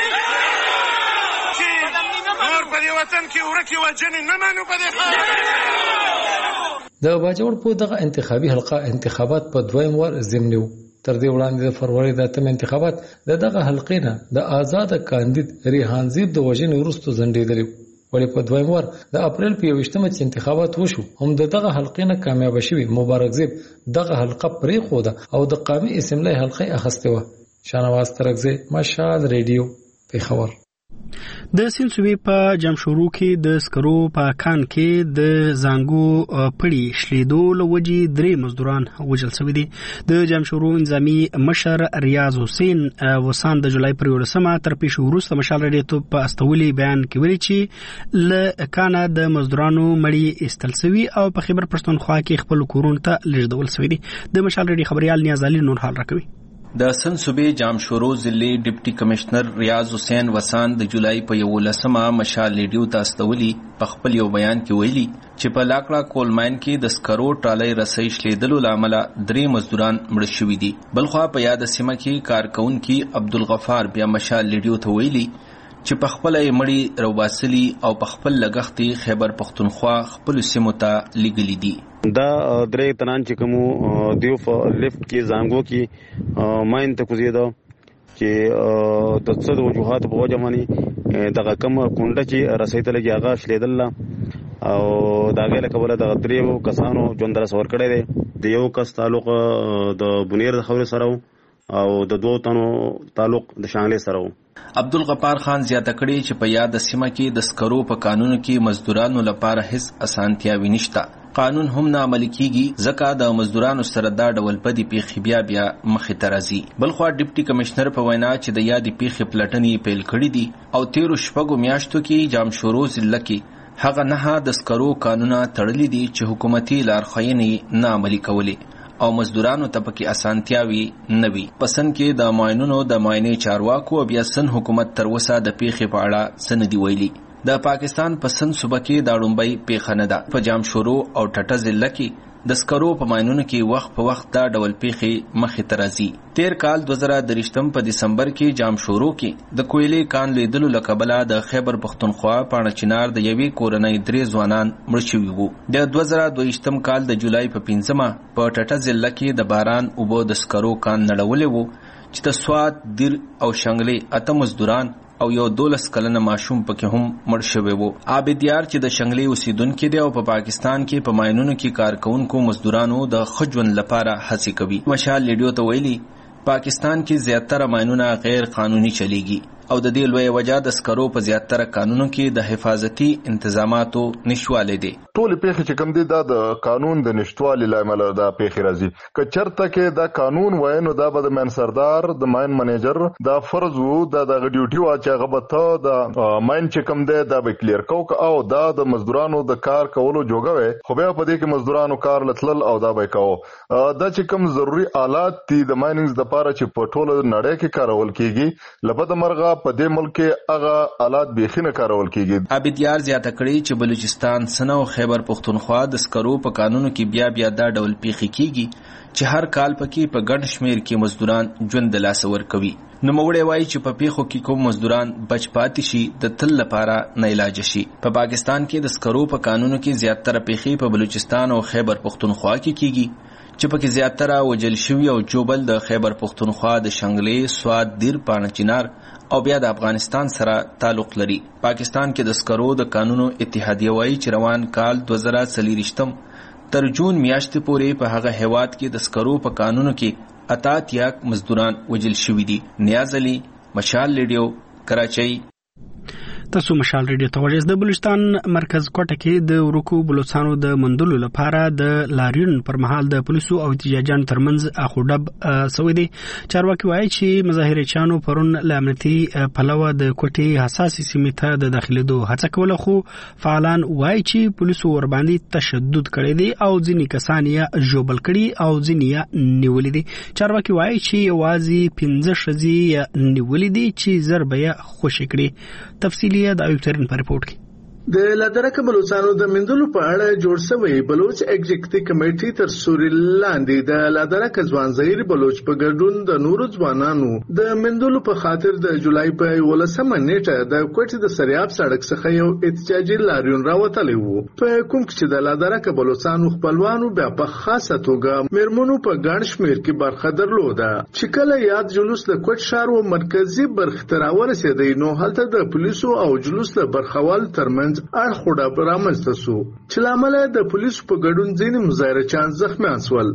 نور په دې وطن کې ورکې وجنې نه منو په دې خاوره. د باجوړ په دغه انتخابي حلقه انتخابات په دویم وار ضمني وو. تر دې وړاندې د فروری د اتم انتخابات د دغه حلقې نه د آزاد کاندید ریحانزیب د وژنې وروسته ځنډېدلی و. ولې په دویم وار د اپریل په یوویشتمه چې انتخابات وشو هم د دغه حلقې نه کامیابه شوي مبارکزیب دغه حلقه پرېښوده او د قامي اسمبلۍ حلقه اخیستې وه. شاهنواز ترکزی، مشال ریډیو، پېښور. د سیند صوبې په جمشورو کې د سکرو په کان کې د زانګو پړي شلیدو له وجې درې مزدوران وژل شوي دي. د جمشورو نظامي مشر ریاض حسین وسان د جولای پر یولسمه تر پیښو وروسته مشال رادیو په استولي بیان کې ویلي چې له کانه د مزدورانو مړي ایستل شوي او په خیبر پښتونخوا کې خپل کورونو ته لیږدول شوي دي. د مشال رادیو خبريال نیاز علي نور حال راکوي. د سند صوبې جامشورو ضلع ډیپټي کمشنر ریاض حسین وسان د جولای په یولسمه مشال ریډیو ته استولي په خپل یو بیان کې ویلي چې په لاکړه کولماین کې د سکرو ټالۍ رسۍ شلیدلو له امله درې مزدوران مړه شوي دي. بلخوا په یاد سیمه کې کارکونکي عبدالغفار بیا مشال ریډیو ته ویلي چې په خپل مړي روباسلي او په خپل لګښتي خیبر پښتونخوا خپل سیمو ته لګلي دي. دا درې تنان چې کوم دیو په لیفت کې زانګو کې ماین ته کوزیدو چې د څه د وجوهات په وجه باندې دغه کوم کونډه چې رسېدل کې هغه شلیدل او دا غیله کوله د دریو کسانو ژوند رسور کړی دی. د یو کس تعلق د بنیر د خبرې سره او د دوه تنو تعلق د شانګلې سره و. عبدالغفار خان زیاته کړي چې په یاد سیمه کې د سکرو په قانون کې مزدورانو لپاره هیڅ اسانتیاوي نشته. قانون هم نه عملي کیږي ځکه د مزدورانو سره دا ډول بدې پیښې بیا بیا مخې ته راځي. بلخوا ډیپټي کمشنر په وینا چې د یادې پیښې پلټنې پیل کړي دي او تیرو شپږو میاشتو کې جامشورو ضلع کې هغه نه د سکرو قانونه تړلي دي چې حکومتي لارښوونې نه عملي کولې او مزدورانو ته پکې اسانتیاوي نه وي. په سند کې د معاینونو د معاینې چارواکو بیا سند حکومت تر اوسه د پیښې په اړه څه نه دي ویلي. د پاکستان په سند صوبه کې دا لومړی پیښه نه ده. په جامشورو او ټټه ضلع کې د سکرو په ماینونو کې وخت په وخت دا ډول پیښې مخې ته راځي. تیر کال دوه زره دریشتم په دسمبر کې جامشورو کې د کویلې کان لیدلو له کبله د خیبر پښتونخوا پاڼه چنار د یوې کورنۍ درې ځوانان مړه شوي وو. د دوه زره دویشتم کال د جولای په پنځمه په ټټه ضلع کې د باران اوبه د سکرو کان نړولی وو چې د سوات، دیر او شنګلې اته مزدوران او یو دولس کلنه ماشوم پکې هم مړ شوی وو. عابدیار چې د شنګلې اوسیدونکي دی او په پاکستان کې په ماینونو کې کارکونکو مزدورانو د ښه ژوند لپاره هڅې کوي. مشال ریډیو ته ویلي پاکستان کې زیاتره ماینونه غیر قانوني چلیږي او د دې لوی وجہ د سکرو په زیاتره قانونو کې د حفاظتي انتظاماتو نشواله دي. ټول پیښې چې کوم دي دا د قانون د نشټوالي لامل دا پیښې راځي. که چرته کې دا قانون وای نو دا به د ماین سردار د ماین منیجر دا فرض وو دا د ډیوټي وا چې هغه به ته د ماین چې کوم دی دا به کلیر کو او دا د مزدورانو د کار کولو جوګوي خو بیا په دې کې مزدورانو کار لتل او دا به کوو. دا چې کوم ضروری آلات دي د مایننګز د لپاره چې په ټوله نړۍ کې کارول کیږي لپاره مرغه په دې ملک کې هغه آلات بيخینه کارول کیږي. عابدیار زیاته کړی چې بلوچستان، سنا او خیبر پختونخوا د سکرو په قانونو کې بیا بیا دا ډول پیښې کیږي چې هر کال پکې په ګڼ شمیر کې مزدوران ژوند د لاسه ورکوي. نو موږ وایي چې په پیښو کې کوم مزدوران بچ پاتې شي د تل لپاره نه علاج شي. په پاکستان کې د سکرو په قانونو کې زیاتره پیښې په بلوچستان او خیبر پختونخوا کې کیږي چې پکې زیاتره وجل شوی او جوبل د خیبر پختونخوا د شنګلې، سواد، دیر، پانچینار او بیا د افغانستان سره تعلق لري. پاکستان کې د سکرو د قانونو اتحادیه وایي چې روان کال دوه زره څلوېښتم تر جون میاشتې پورې په هغه هیواد کې د سکرو په قانونو کې اتاتیا مزدوران وجل شوي دي. نیاز علي، مشال ریډیو، کراچۍ. تاسو مشال ریډیو ته ورسئ. د بلوچستان مرکز کوټه کې د ورکو بلوچستانو د مندلو لپاره د لاریون پر مهال د پولیسو او احتجاجان ترمنځ اخوډب سوی دي. چارواکي وایي چې مظاهرچیانو پرون له امنیتي پلوه د کوټې حساسې سیمې ته د داخلېدو هڅه کوله، خو فعالان وایي چې پولیسو ورباندې تشدد کړی دی او ځینې کسان یې ژوبل کړي او ځینې یې نیولي دي. چارواکي وایي چې یوازې پنځه ښځې یې نیولي دي چې زر به یې خوشي کړي. تفصیلي د ایوب ترین په رپورټ کې د لادرکه بلوچستانو د مندلو په اړه جوړ شوی بلوچ ایگزیکټیو کمیټې تر سوري لاندې د لادرکه ځوان ظهیر بلوچ په ګډون د نورو ځوانانو د مندلو په خاطر د جولای په ولسمه نیټه د کوټې د سریاب سړک څخه یو احتجاجي لاریون راوتلی وو، په کوم چې د لادرکه بلوچستانو خپلوانو بیا په خاصه توګه میرمنو په ګڼ شمیر کې برخه درلوده. چې کله یاد جلوس د کوټ ښار و مرکزی برخه ته راورسېدی نو هلته د پولیسو او جلوس د برخوال ترمنځ اړخوډه رامنځته سو چې لامل د پولیسو په ګډون ځینې مظاهرچیان زخمیان شول.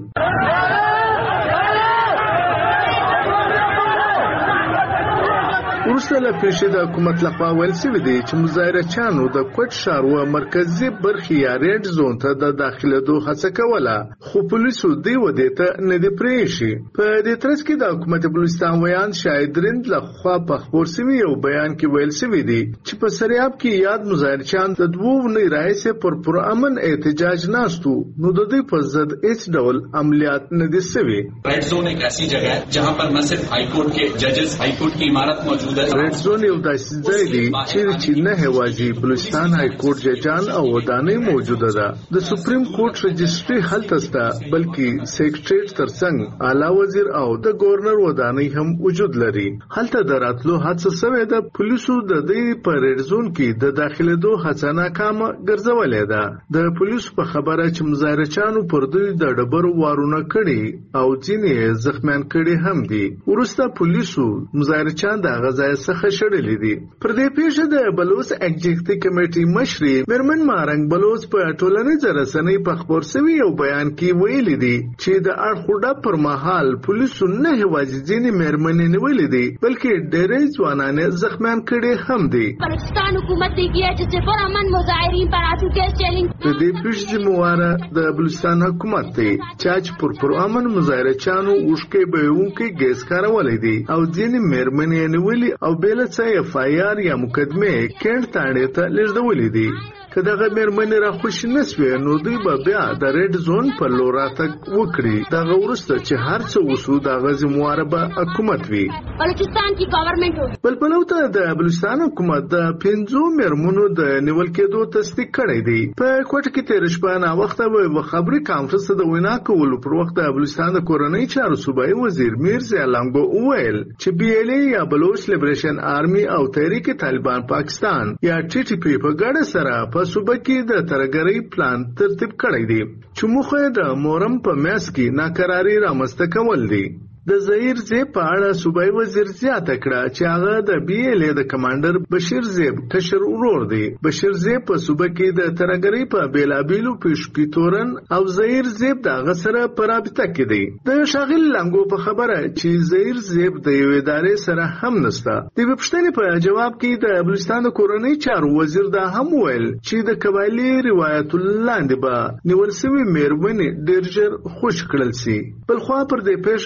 وروسته له پیښې د حکومت لخوا ویل شوي دي چې مظاهرچیانو د کوټ ښار و مرکزي برخې یا ریډ زون ته د داخلېدو هڅه کوله، خو پولیسو دې ودې ته نه دي پرېښي. په دې ترڅ کې د حکومت بلوچستان ویان شاهد رند لخوا په خپور شوي یو بیان کې ویل شوي دي چې په سریاب کې یاد مظاهرچیان د دوو اونۍ راهیسې پر پرامن احتجاج ناست وو، نو د دوی په ضد هیڅ ډول عملیات نه دي شوي. ریډ زون ایک ایسی جگہ ہے جہاں پر نہ صرف ہائی کورٹ کے ججز، ہائی کورٹ کی عمارت موجود ہے. ریډ زون یو داسې ځای دی چې نه هوازي بلوچستان های کورټ ججان او ودانۍ موجوده ده. د سپریم کورټ رجسټري هلته شته، بلکې سیکریټریټ ترڅنګ اعلی وزیر او د گورنر ودانۍ هم وجود لري. هلته د راتلو هڅه شوې ده. پولیسو د دې په ریډ زون کې د داخلېدو هڅه ناکامه ګرځولې ده. د پولیسو په خبره چې مظاهرچیانو پر دوی د ډبرو وارونه کړي او ځینې زخمیان کړي هم دي. وروسته پولیسو مظاهرچیان د هغه ځای څخه شړلې دي. پر دې پیښه د بلوچ ایگزیکټیو کمیټې مشري میرمن مارنګ بلوچ په ټولنیزو رسنیو په خپور شوي یو بیان کې ویلي دي چې د اړخوډه پر مهال پولیسو نه یوازې ځینې میرمنې نیولې دي بلکې ډېرې ځوانان زخمیان کړي هم دي. بلوچستان حکومت نے کیا ہے چې پرامن مظاهرین پر اتو چیلنج د دې پیښې ذمہواره د بلوچستان حکومت دی چې پر پرامن مظاهرچیانو اوښکې بهونکي ګیس کارولې دي او ځینې میرمنې نیولې او بیل څه اف آی آر یا مقدمه کېنټ تاڼې ته لیږدولې دي. که دغه میرمنې را خوشي نه سوې نو دوی به بیا د ریډ زون په لور راتګ وکړي. دغه وروسته چې هر څه وشو د هغه ذمہواره به حکومت وي. بلوچستان کی گورنمنٹ ہوگی. بل پلو ته د بلوچستان حکومت د پنځو میرمنو د نیول کېدو تصدیق کړی دی. په کوټه کې تېره شپه ناوخته یوه خبري کانفرنس ته د وینا کولو پر وخت د بلوچستان د کورنۍ چارو صوبایي وزیر میرزا لانګو وویل چې بي ال اے یا بلوچ لیبریشن آرمي او تحریک طالبان پاکستان یا ټي ټي پی په ګډه سره په صوبه کې د ترګرۍ پلان ترتیب کړی دی چې موخه د مورم په میاس کې ناکراری رامنځته کول دي. د ظهیر زیب په اړه صوبایي وزیر زیاته کړه چې هغه د بي ال اے د کمانډر بشیر زیب کشر ورور دی. بشیر زیب په صوبه کې د ترګرۍ په بیلابیلو پیشکی تورن او ظهیر زیب د هغه سره په رابطه کې دی. د شاغل لنګو په خبره چې ظهیر زیب د یو ادارې سره هم نسته. د پښتنې په جواب کې د بلوچستان د کورنۍ چارو وزیر دا هم ویل چې د قبایلی روایت لاندې به نیول شوی میرمنې ډېر ژر خوش کړل شي. بل خو پر دې پیښه د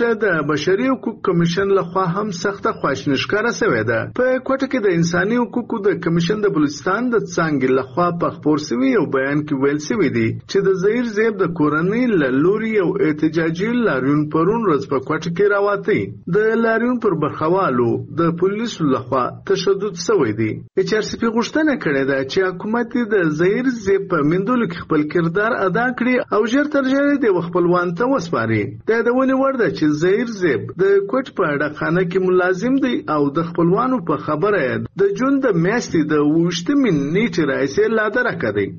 بشري حقوق کمیشن لخوا هم سخته خواشنی ښکاره شوې ده. په کوټه کې د انساني حقوقو د کمیشن د بلوچستان د څانګې لخوا په خپور شوي یو بیان کې ویل شوی دی چې د زهیر زیب د کورنۍ له لوري یو احتجاجي لاریون پرون ورځ په کوټه کې راوتی. د لاریون پر برخوالو د پولیسو لخوا تشدد شوی دی. ایچ آر سی پی غوښتنه کړې ده چې حکومت د زهیر زیب په مندلو کې خپل کردار ادا کړي او ژر تر ژره د خپلوان ته وسپاري. دا د ونې وړ ده چې زهیر زیب د کوټ په ډاکخانه کې ملازم دی او د خپلوانو په خبره د جون د میاشتې د وشتمې نیټې راځي لا درکه دی.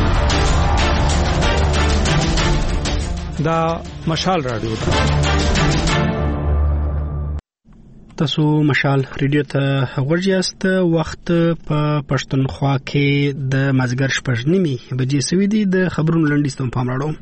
دا مشال رادیو ده. تاسو مشال ریډیو ته ورجاست. وخت په پښتونخوا کې د مازیګر شپږ نیمې بجې سوي دي. د خبرونو لنډیز ته پام راوړم.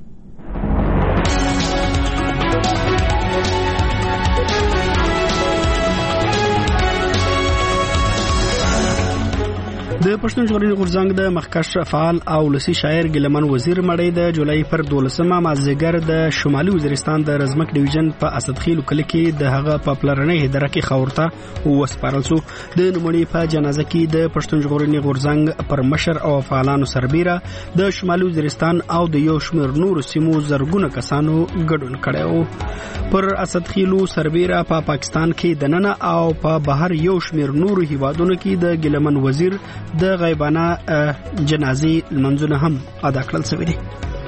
د پښتون ژغورنې غورځنګ د مخکښ فعال او ولسي شاعر ګیلمن وزیر مړی د جولای پر دولسمه مازدیګر د شمالي وزیرستان د رزمک ډیویژن په اسدخیلو کلی کې د هغه په پلرنۍ هدره کې خاورته وسپارل شو. د نوموړي په جنازه کې د پښتون ژغورنې غورځنګ پر مشر او فعالانو سربیره د شمالي وزیرستان او د یو شمېر نورو سیمو زرګونه کسانو ګډون کړی و. پر اسدخیلو سربیره په پا پاکستان کې د ننه او په بهر یو شمېر نورو هیوادونو کې د ګیلمن وزیر د غیبانه جنازې لمنځونه هم ادا کړل شوي دي.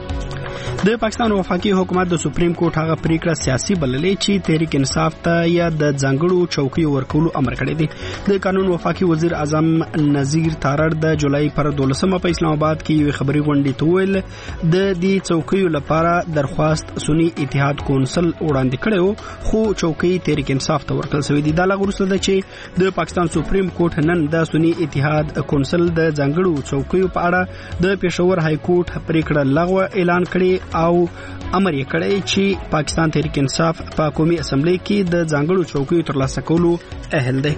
د پاکستان وفاقي حکومت د سپریم کورټ هغه پریکړه سیاسي بللې چې تحریک انصاف ته یا د ځانګړو چوکیو ورکولو امر کړی دی. د قانون وفاقي وزیر اعظم نذیر تارړ د جولای پر دولسمه په اسلام آباد کې یو خبري غونډې ته ویل د دې چوکیو لپاره درخواست سنی اتحاد کونسل وړاندې کړو خو چوکۍ تحریک انصاف ته ورکړل شوې دي. دا لغورسته ده چې د پاکستان سپریم کورټ نن د سنی اتحاد کونسل د ځانګړو چوکیو په اړه د پېښور های کورټ پریکړه لغوه اعلان کړي او امر یې کړی چې پاکستان تحریک انصاف په قومي اسمبلی کې د ځانګړو چوکیو ترلاسه کولو اهل دی.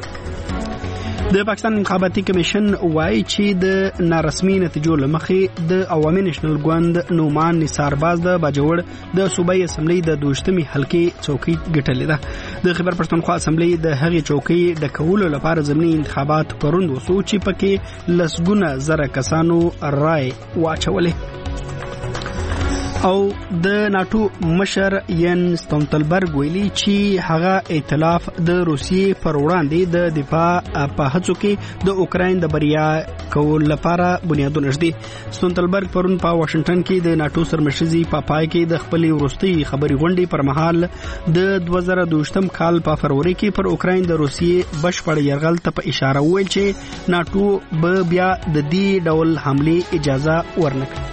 د پاکستان انتخاباتي کمیشن وایي چې د نارسمي نتیجو لمخې د عوامي نېشنل ګوند نومان نثار باز د باجوړ د صوبایي اسمبلی د دوشتمي حلقې چوکۍ ګټلې ده. د خیبر پښتونخوا اسمبلی د هغې چوکۍ د کولو لپاره ضمني انتخابات پروند وسو چې پکې لسګونه زره کسانو رای واچولې. او د ناتو مشر ین ستولتنبرګ ویلي چې هغه ائتلاف د روسیې پر وړاندې د دفاع په هڅو کې د اوکراین د بریا کول لپاره بنیادونه ږدي. ستولتنبرګ پرون په واشنگټن کې د ناتو سرمشري په پای کې د خپل وروستي خبري غونډې پر مهال د دوه زره دوه کال په فروری کې پر اوکراین د روسیې بشپړ یرغل ته په اشاره ویل چې ناتو به بیا د دې ډول حمله اجازه ورنکړي.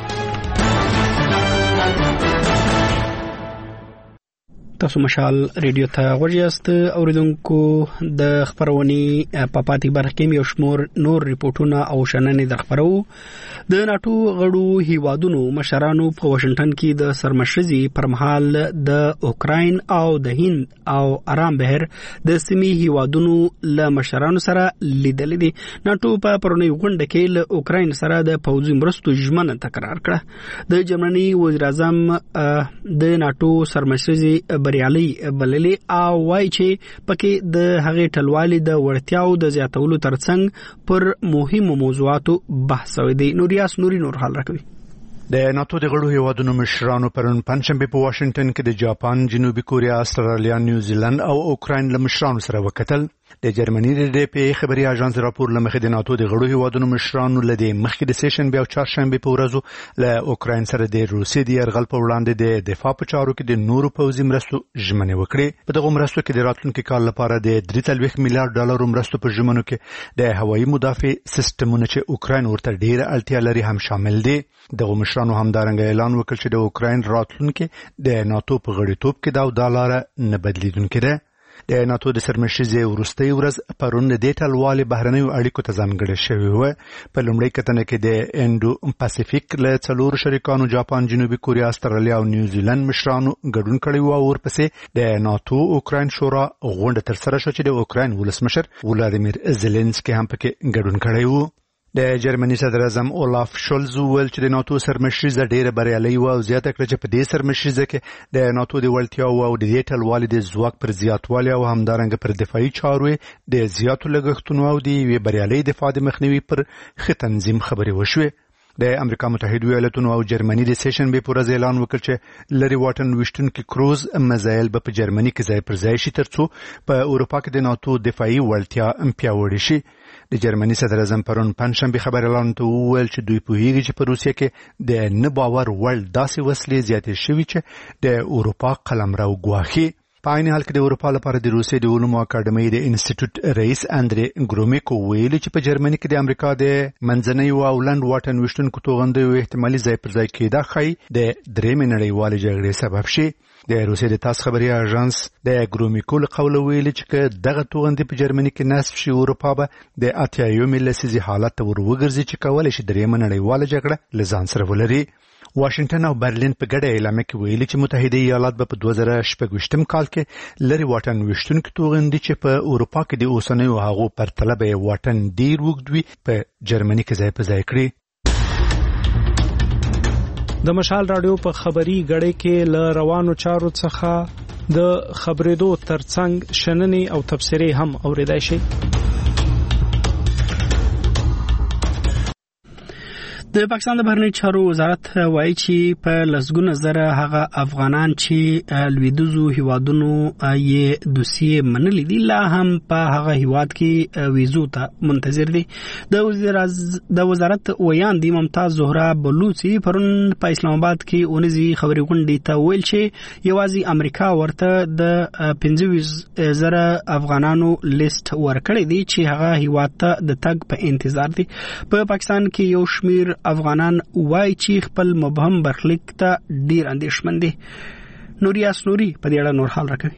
تاسو مشال ریډیو ته غوړیاست. اوریدونکو د خبرونې په پاتې برخه کې یو شمور نور ریپورتونه او شننې درخبرو. د ناتو غړو هیوادونو مشرانو په واشنگټن کې د سرمشري پر مهال د اوکراین او د هند او ارام بهر د سیمې هیوادونو له مشرانو سره لیدل دي. ناتو په پرونی غونډه کې له اوکراین سره د پوځي مرستو ژمنه تکرار کړه. د جرمني وزیر اعظم د ناتو سرمشري بریالي بللې او وايي چې پکې د هغې ټلوالي د وړتیاو د زیاتولو ترڅنګ پر مهمو موضوعاتو بحث وکړي. نوریاس نوري نور حال راکوي. د ناتو د غړو هیوادونو مشرانو پرون پنځشنبه په واشنگټن کې د جاپان، جنوبي کوریا، استرالیا، نیوزیلند او اوکراین له مشرانو سره وکتل. د جرمني د ډي پی خبري اژانس راپور لمخې د ناتو د غړو هیوادونو مشرانو لدی مخکې د سیشن بیا چهارشنبه په ورځو له اوکراین سره د روسي د يرغل په وړاندې د دفاع په چارو کې د نورو پوځي مرستو ژمنه وکړه. په دغه مرستو کې د راتلونکي کال لپاره د درې څلوېښت میلیارډ ډالر مرستو په ژمنو کې د هوایي مدافع سیستمونو چې اوکراین ورته ډیره اړتیا لري هم شامل دي. دغه مشرانو همدارنګه اعلان وکړ چې د اوکراین راتلونکي د ناتو په غړیتوب کې دا دالاره نه بدلیدونکې ده. د ناتو د سرمشري ورستۍ ورځ پرون د ډیټلوالي بهرنیو اړیکو ته ځانګړې شوې و. په لومړۍ کتنه کې د انډو پاسفیک له څلورو شریکانو جاپان، جنوبي کوریا، استرالیا او نیوزیلند مشرانو ګډون کړی و. او ورپسې د ناتو اوکراین شورا غونډه ترسره شوه چې د اوکراین ولسمشر ولادیمیر زيلنسکي هم پکې ګډون کړی و. د جرمني صدر اعظم اولاف شولز ویل چې د ناتو سرمشریزه ډیره بریالۍ و او زیاته کړه چې په دې سرمشریزه کې د ناتو د وړتیاو او د دې ټلوالې د ځواک پر زیاتوالي او همدارنګه پر دفاعي چارو د زیاتو لګښتونو او د یوې بریالۍ دفاع د مخنیوي پر ښه تنظیم خبرې وشوې. د امریکا متحده ایالاتونو او جرمني د سیشن به پر اعلان وکړ چې لری واټن وشتونکو کروز مزایل په جرمني کې ځای پر ځای شي ترڅو په اروپا کې د ناتو دفاعي وړتیا پیاوړې شي. د جرمني صدر اعظم پرون پنځشنبه خبر اعلان ته وویل چې دوی پوهیږي چې په روسیه کې د نه باور وړ داسې وسلې زیاتې شوي چې د اروپا قلمرو ګواښي. په عین حال کې د اروپا لپاره د روسیې د علومو اکاډمۍ د انسټیټیوټ رئیس اندرې ګرومیکو ویلي چې په جرمني کې د امریکا د منځنۍ او لنډ واټن وشتونکو توغندیو احتمالي ځای پر ځای کېدا ښایي د درېمې نړیوالې جګړې سبب شي. د روسیې د تاس خبري اژانس د ګرومیکو له قوله ویلي چې دغه توغندي په جرمني کې نصب شي اروپا به د اتیایمې لسیزې حالت ته ور وګرځي چې کولای شي درېمه نړیواله جګړه له ځان سره ولري. واشنگټن او برلین په ګډه اعلامیه کې ویلي چې متحده ایالات به په دوه زره شپږ کال کې لری واټن وشتونکو توغندي چې په اروپا کې د اوسنیو هغو پرتله به واټن ډیر وګد وي په جرمني کې ځای په ځای کړي. د مشال رادیو په خبري غړې کې ل روانو چارو څخه د خبرېدو ترڅنګ شننې او تفسیرې هم اوریدای شي. د پاکستان د بهرنی چارو وزارت وایي چې په لسګونه زره هغه افغانان چې لویدیځو هیوادونو یې دوسیه منلې دي لا هم په هغه هیواد کې ویزو ته منتظر دي. د وزیر د وزارت ویان دی ممتاز زهرا بلوچي پرون په اسلام آباد کې اونځي خبري غونډې ته ویل چې یوازې امریکا ورته د پنځه زره افغانانو لیست ورکړی دی چې هغه هیواد ته د تګ په انتظار دي. په پاکستان کې یو شمیر افغانان وای چې خپل مبهم برخلیک ته ډیر اندېښمن دي. نوریاس نوري په دې اړه نور حال راکوي.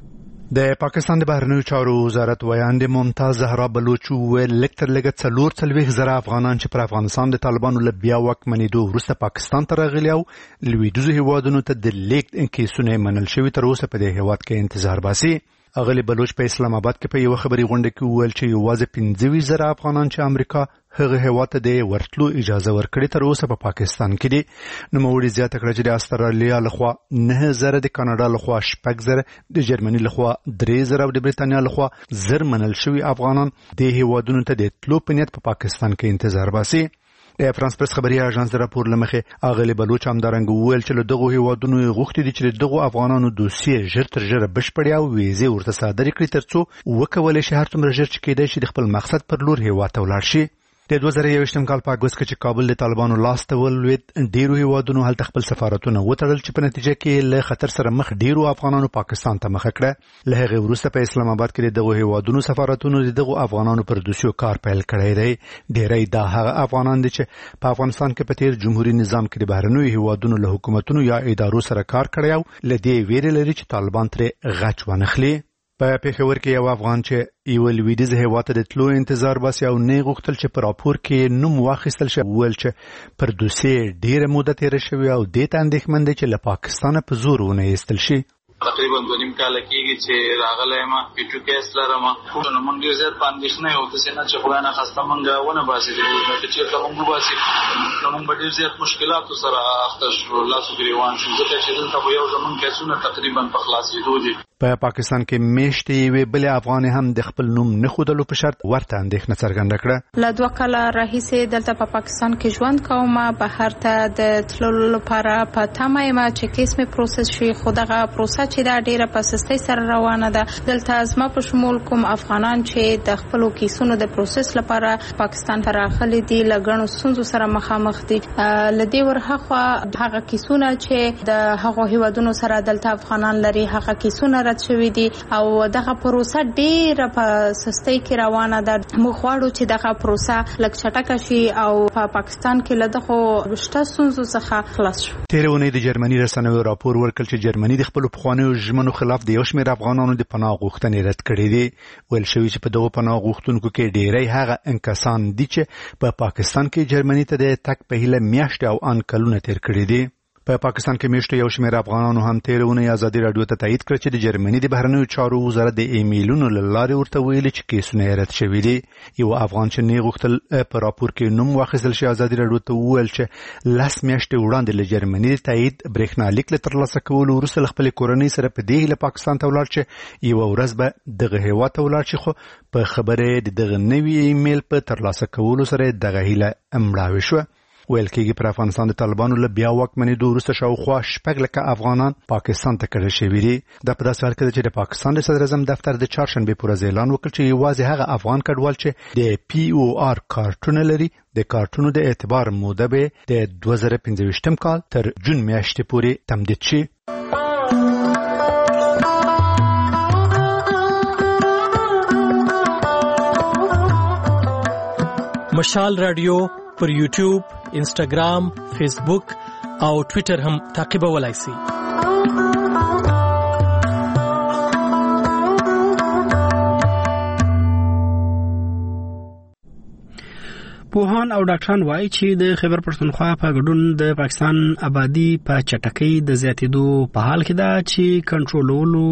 د پاکستان د بهرنیو چارو وزارت ویان د ممتاز زهرا بلوچ ویل لکتر لګت څلور څلوېښت زره افغانان چې پر افغانستان د طالبانو له بیا واکمنېدو وروسته پاکستان ته راغلي او لویدیځو هیوادونو ته د لیږد کیسونه منل شوي تر اوسه په دې هیواد کې انتظار باسي. اغلی بلوچ په اسلام آباد کې په یو خبري غونډه کې ویل چې یوازې پنځه ویشت زره افغانان چې امریکا هغه هیواد ته د ورتلو اجازه ورکړي تر اوسه په پاکستان کې دي. نو موړي زیاته کړه چې د استرالیا لخوا نه زره، د کاناډا لخوا شپږ زره، د جرمني لخوا درې زره او د بریتانیا لخوا زر منل شوي افغانان د هیوادونو ته د تلو په نیت په پاکستان کې انتظار باسي. د فرانس پرس خبري اژانس راپور لمخه اغلی بلوچ هم دارنګ ویل چې دغه هیوادونو غوښتي دي چې دغه افغانانو دوسیه ژر تر ژره بشپړیا او ویزه ورته صادر کړي ترڅو وکولای شي هر څومره ژر چې کېدای شي د خپل مقصد پر لور هیواد ته ولاړ شي. د دوه زره یوویشتم کال په اګوست کې چې کابل د طالبانو لاس ته ولوید ډیرو هیوادونو هلته خپل سفارتونه وتړل چې په نتیجه کې له خطر سره مخ ډیرو افغانانو پاکستان ته مخه کړه. له هغه وروسته په اسلام آباد کې دغه هیوادونو سفارتونو دغه افغانانو پر دوسیو کار پیل کړی دی. ډیری دا هغه افغانان دي چې په افغانستان کې په تیر جمهوریت نظام کې د بهرنیو هیوادونو له حکومتونو یا ادارو سره کار کړی او لدې ویری لري چې طالبان ترې غچ ونخلي. په پېښور کې یو افغان چې یو لویدیځ هیواد ته د تلو انتظار باسي او نه غوښتل چې پر راپور کې نوم واخیستل شي ویل چې پر دوسیه ډیره موده تیر شوی او د ته اندېښمن دي چې له پاکستان په زور ونه ایستل شي. تقریبا دوه نیم کال کېږي چې راغلی یم پیټو کیس لرم نو موږ ډېر زیات په اندېښنه یو داسې نه چې خدای ناخواسته موږ ونه باسي چې چېرته موږ وباسي نو موږ به ډېر زیات مشکلاتو سره اخته شو لاسو ګرېوان شو ځکه چې دلته خو یو زموږ کیسونه تقریبا په خلاصېدو دي. په پاکستان کې میشتې یوې بلې افغانې هم د خپل نوم نه ښودلو په شرط ورته اندېښنه څرګنده کړه. له دوه کاله راهیسې دلته په پاکستان کې ژوند کوم، بهر ته د تللو لپاره په تمه یم چې کیس مې پروسس شي، خو دغه پروسه چې دا ډیره په سستۍ سره روانه ده. دلته زما په شمول کوم افغانان چې د خپلو کیسونو د پروسس لپاره پاکستان ته راغلي دي له ګڼو ستونزو سره مخامخ دي. له دې ورهاخوا هغه کیسونه چې د هغو هیوادونو سره دلته افغانان لري هغه کیسونه رد شوي دي او دغه پروسه ډیره په سستۍ کې روانه ده. موږ غواړو چې دغه پروسه لږ چټکه شي او په پاکستان کې له دغو شته ستونزو څخه خلاص شو. تېره اونۍ د جرمني رسنیو راپور ورکړ چې جرمني د خپلو پخوانیو ژمنو خلاف د یو شمېر افغانانو د پناه غوښتنې رد کړې دي. ویل شوي چې په دغو پناه غوښتونکو کې ډیری هغه انکسان دي چې په پاکستان کې جرمني ته د تګ په هیله میاشتې او ان کلونه تېر کړي دي. په پاکستان کې میشته یو شمېر افغانانو هم تیرونه ازادي رادیو ته تایید کړ چې د جرمني د بهرنیو چارو وزارت د ایمیلونو له لارې ورته ویلي چې کیسونه یې رد شوي دي. یو افغان چې نه غوښتل په راپور کې نوم واخیستل شي ازادي رادیو ته وویل چې لس میاشتې وړاندې له جرمني د تایید برېښنالیک له ترلاسه کولو وروسته له خپلې کورنۍ سره په دې هیله پاکستان ته ولاړ چې یوه ورځ به دغه هېواد ته ولاړ شي، خو په خبره د دغه نوي ایمیل په ترلاسه کولو سره دغه هیله مړاوې شوه. ویل کېږي پر افغانستان د طالبانو له بیا واکمنېدو وروسته شاوخوا شپږ لکه افغانان پاکستان ته کډه شوي دي. دا په داسې حال کې ده چې د پاکستان د صدر اعظم دفتر د چهارشنبې په ورځ اعلان وکړ چې یوازې هغه افغان کډوال چې د پی او آر کارتونه لري د کارتونو د اعتبار موده به د دوه زره پنځه ویشتم کال تر جون میاشتې پورې تمدید شي. مشال رادیو پر یوټیوب، انسټاګرام، فیسبوک او ټویټر هم تعقیبولای شئ. پوهان او ډاکټران وایي چې د خیبر پښتونخوا په ګډون د پاکستان آبادی په چټکۍ د زیاتېدو په حال کې ده چې کنټرولولو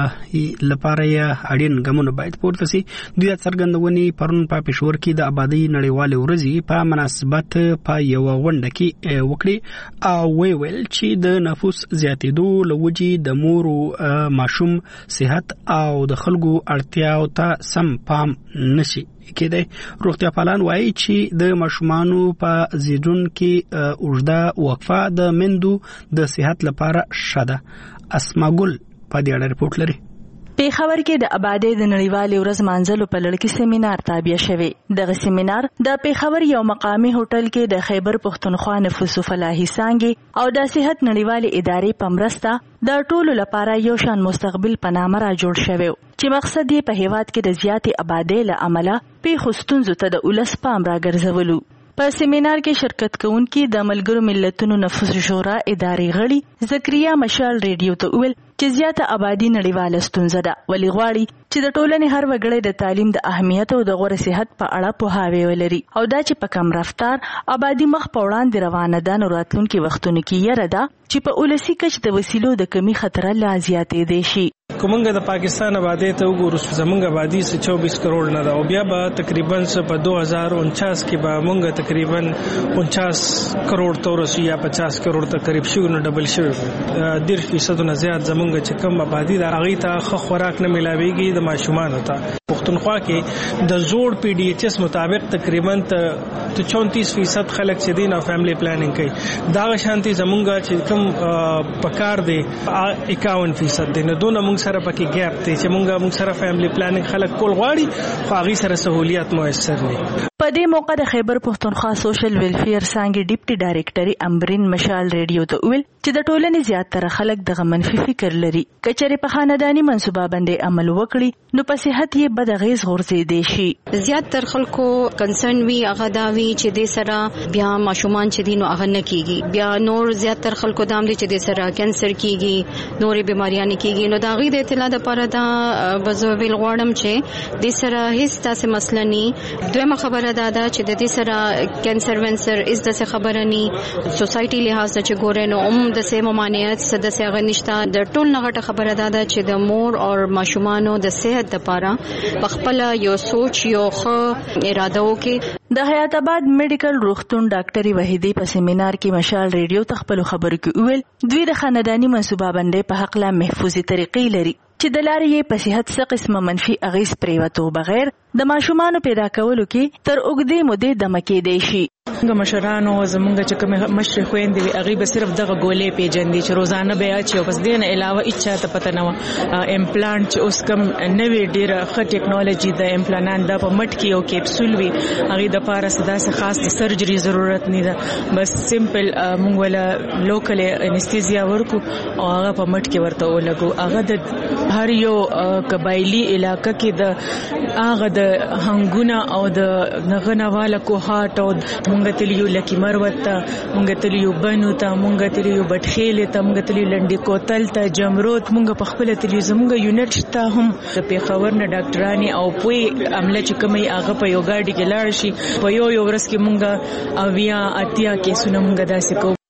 لپاره یې اړین ګامونه باید پورته شي. دوی څرګندونې پرون په پېښور کې د آبادی نړیوالې ورځې په مناسبت په یوه غونډه کې وکړې او ویل چې د نفوس زیاتېدو له وجې د مور او ماشوم صحت او د خلکو اړتیاو ته سم پام نشي کېدای. روغتیا پالان وایي چې د ماشومانو په زیږون کې اوږده وقفه د میندو د صحت لپاره ښه ده. اسماګل په دې اړه رپورټ لري. پیښور کې د آبادی د نړیوالې ورځ مانځلو په لړ کې سیمینار تابع شوی. دغه سیمینار د پیښور یو مقامي هوټل کې د خیبر پښتونخوا نفوسو فلاحي څانګې او د صحت نړیوالې ادارې په مرسته د ټولو لپاره یو شان مستقبل په نامه را جوړ شوی چې مقصد یې په هیواد کې د زیاتې آبادی له امله پیښو ستونزو ته د ولس پام راګرځولو. په سیمینار کې شرکت کوونکي د ملګرو ملتونو نفوس شورا ادارې غړي زکریا مشال ریډیو ته وویل چې زیاته آبادی نړیواله ستونزه ده، ولې غواړي چې د ټولنې هر وګړی د تعلیم د اهمیت او د غوره صحت په اړه پوهاوی ولري او دا چې په کم رفتار آبادی مخ په وړاندې روانه ده نو راتلونکي وختونو کې یره ده چې په ولسی کچ د وسیلو د کمی خطر لا زیاتېدی شي. کومنګ د پاکستان آبادی ته وګورو زمونږ آبادی څه چوبیس کروڑ نه ده او بیا به تقریبا په دو هزار انچاس کې به مونږ تقریبا انچاس کروڑ ته ورسو یا پچاس کروڑ ته قریب شو نو ډبل شو. ډیر فیصد نه زیات زمونږ چې کم آبادی ده هغه ته خو خوراک نه ملاويږي د ماشومان ته. پښتونخوا کې د زوړ پی ډی ایچ اس مطابق تقریبا ته چونتیس فیصد خلک چې دین او فیملی پلانینګ کوي. دا شانتي زمونږ چې کم پکار دی اکاون فیصد دی. نه دونه مونږ سره پکې ګیپ دی چې مونږه مونږ سره فیملی پلانینګ خلک کول غواړي خو هغه سره سہولیت میسر نه. په دې موقع د خیبر پښتونخوا سوشل ویلفیر څانګې ډیپټي ډایریکټري امبرین مشال ریډیو ته ویل چې د ټولنې زیاتره خلک دغه منفي فکر لري. کچره په خاندانی منصوبه باندې عمل وکړي نو په صحت یې بد اغیز غورځېدی شي. زیاتره خلکو کنسرن وی هغه دا وی چې د سره بیا ماشومان چې دین او هغه نه کیږي، بیا نور زیاتره خلکو دام دي چې د سره کینسر کیږي، نورې بیماریاں کیږي. نو دا غي د اطلاع لپاره دا بزویل غواړم چې د سره هیڅ تاسو مسله نه. دویمه خبره دا ده چې د دې سره کینسر وینسر از د څه خبره نه سوسایټي لحاظ ته چې ګورې نو هم د سه ممانعت سده سه غنښت د ټول نغټه خبره ده چې د مور او ماشومانو د صحت لپاره بخپل یو سوچ یو خو اراده وکي. د حیات آباد میډیکل روغتون ډاکټري وحیدی په سیمینار کې مشال ریډیو ته خپل خبرو کې ویل دوی د خاندانی منصوبه باندې په حق لا محفوظي طریقې لري چې د لارې په صحت څخه قسمه منفي اغیز پریوتو بغیر د ماشومانو پیدا کولو کې تر اوږدې مودې دمه کېدی شي. څنګه مشرانو زمونږ چې کوم مشر خويندې وي هغه به صرف دغه ګولې پیجندې چې روزانه به اچي او بس دین علاوه اچا ته پته نه و امپلانټ چې اوس کوم نوې ډیره ښه ټیکنالوژي د امپلانټ د په مټ کې او کیپسول وي هغه د پاره سدا څه خاص سرجري ضرورت نه ده، بس سیمپل مونږ ولا لوکل انستيزیا ورکو او هغه په مټ کې ورته ولګو. هغه د هر یو قبایلی علاقې کې د هغه د هنګونه او د نغنواله کوهات او مونږ تلیو لکی مروت ته مونږ تلیو بنو ته مونږ تلیو بټخیل ته مونږ تلیو لنډی کوتل ته جمروت مونږ په خپل تلیو زمونږ یونټ ته هم د پیښور نه ډاکټرانی او پوی عمله چې کومي هغه په یو ګاډي کې لاړ شي په یو یو ورځ کې مونږ اویا اتیا کیسونه مونږ داسې کوو.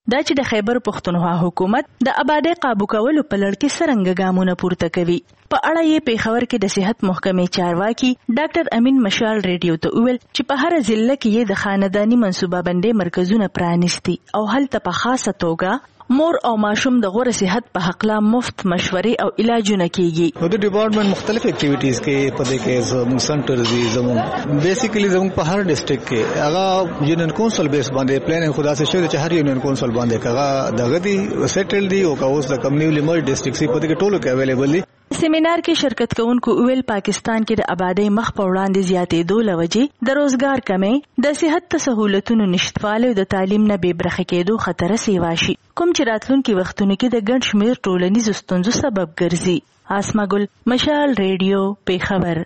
دا چې د خیبر پښتونخوا حکومت د آبادی قابو کولو په لړ کې څرنګه ګامونه پورته کوي. په اړه یې پیښور کې د صحت محکمې چارواکي ډاکټر امین مشال ریډیو ته وویل چې په هر ضلع کې یې د خاندانی منصوبه بندۍ مرکزونه پرانیستي او هلته په خاصه توګه مور او ماشوم د غوره صحت په حق لا مفت مشورې او علاجونه کیږي. نو د ډپارټمنټ مختلف اکټیویټیز کې په دې کې زموږ سنټر دي زموږ بیسیکلی زموږ په هر ډسټریکټ کې هغه یونین کونسل بیس باندې پلان خدا سے شوی چې هر یونین کونسل باندې هغه دغه دي سیټل دي او اوس د کمنیولي مر ډسټریکټ سي په دې کې ټولو کې اویلیبل دي. سیمینار کې شرکت کوونکو ویل پاکستان کې د آبادی مخ په وړاندې زیاتېدو لوجې د روزګار کمې د صحت سہولتونو نشټوالی او د تعلیم نه بې برخې کېدو خطر سیوا شي کوم چې راتلونکي وختونو کې د ګڼ شمېر ټولنیزو ستونزو سبب ګرځي. اسما ګل، مشال ریډیو، پیښور.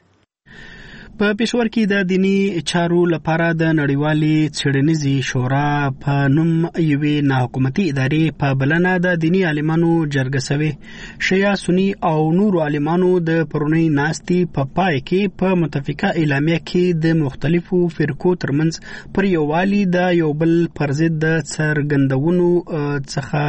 په پېښور کې د دینی چارو لپاره د نړیوالې څېړنیزې شورا په نوم یوې ناحکومتي ادارې په بلنه د دینی عالمانو جرګه سوې. شیعه، سني او نورو عالمانو د پرونۍ ناستې په پای کې په متفقه اعلامیه کې د مختلفو فرقو ترمنځ پر یووالي د یو بل پر ضد د څرګندونو څخه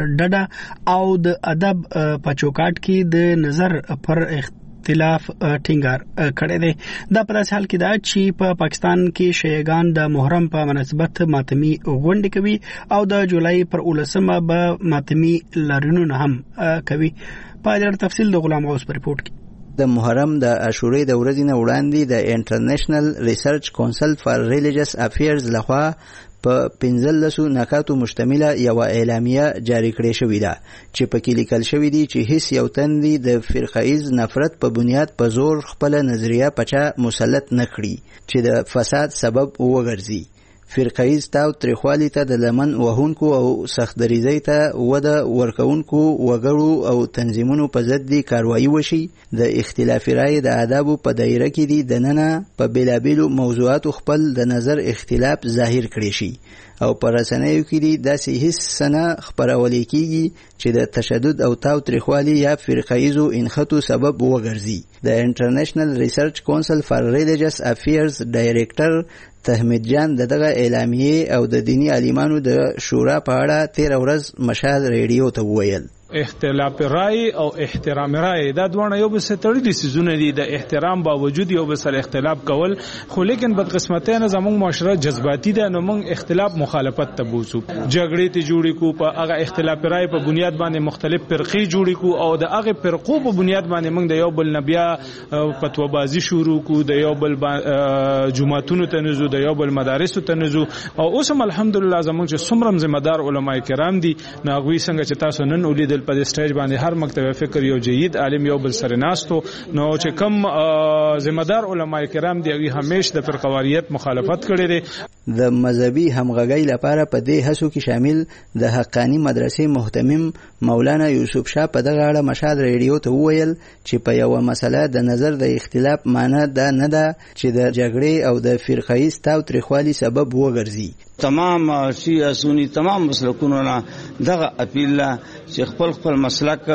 ډډه او د ادب په چوکاټ کې د نظر پر اختلاف ټینګار کړی دی. دا په داسې حال کې ده چې په پا پاکستان کې شیعهګان د محرم په مناسبت ماتمي غونډې کوي او د جولای پر اولسمه به ماتمي لاریونونه هم کوي. په دې تفصیل د غلام غوث په ریپورت کې د محرم د عاشورې د ورځې نه وړاندې د انټرنیشنل ریسرچ کونسل فار ریلیجیس افیرز لخوا په پنځلسو نکاتو مشتمله یو اعلامیه جاری کړې شوې ده چې پکې لیکل شوی دی چې هیڅ یو تن دی د فرقه‌ایز نفرت په بنیاد په زور خپل نظریه پچا مسلط نه کړي چې د فساد سبب وګرځي. فرقه‌ایز تاو تریخوالی ته د لمن وهونکو او سختدریزۍ ته وده ورکوونکو وګړو او تنظیمونو په ضد دی کاروایی وشي. د اختلاف رای د آدابو په دایره کې دی دننه په بیلابیلو موضوعاتو خپل د نظر اختلاف ظاهر کړي شي او پر رسنیو کې دی داسې هیڅ سنه خپرول کېږي چې د تشدد او تاو تریخوالی یا فرقه‌ایزو انخطو سبب وګرځي. د انټرنیشنل ریسرچ کونسل فار ریلیجیس افیرز ډایریکټر تحمید جان د دغه اعلامیه او د دینی عالمانو د شورا په اړه تیر ورځ مشال ریډیو ته وویل. اختلاف رائے او احترام رائے دا دوانه یو بل سره تړلي سيزونه دي. د احترام باوجود یو بل سره اختلاف کول خو لیکن بدقسمتانه زموږ معاشره جذباتي ده نو موږ اختلاف مخالفت ته بوزو جګړې ته جوړې کو په هغه اختلاف رائے په بنیاد باندې مختلف فرقې جوړې کو او د هغه فرقو په بنیاد باندې موږ د یو بل نبیا فتوا بازی شروع کو د یو بل جمعتونو ته نزو د یو بل مدارسو ته نزو او اوس هم الحمدلله زموږ چې څومره ذمہ دار علما کرام دي ناغوي څنګه چې تاسو نن ولید په سټیج باندې هر مکتب فکر یو جید عالم یو بل سره ناستو نو چې کم ذمہ دار علما کرام دی همیش د فرقواریت مخالفت کړي دي. د مذهبي همغږۍ لپاره په دې هڅو کې شامل د حقانی مدرسې محتمم مولانا یوسف شاه په دغه اړه مشال ریډیو ته وویل چې په یو مسله د نظر د اختلاف معنی دا نه ده چې د جګړې او د فرقه‌ایز تاو تریخوالي سبب وګرځي. تمام شیعه سنی تمام مسلکونو نه دغه اپیل چې خپل خپل مسلک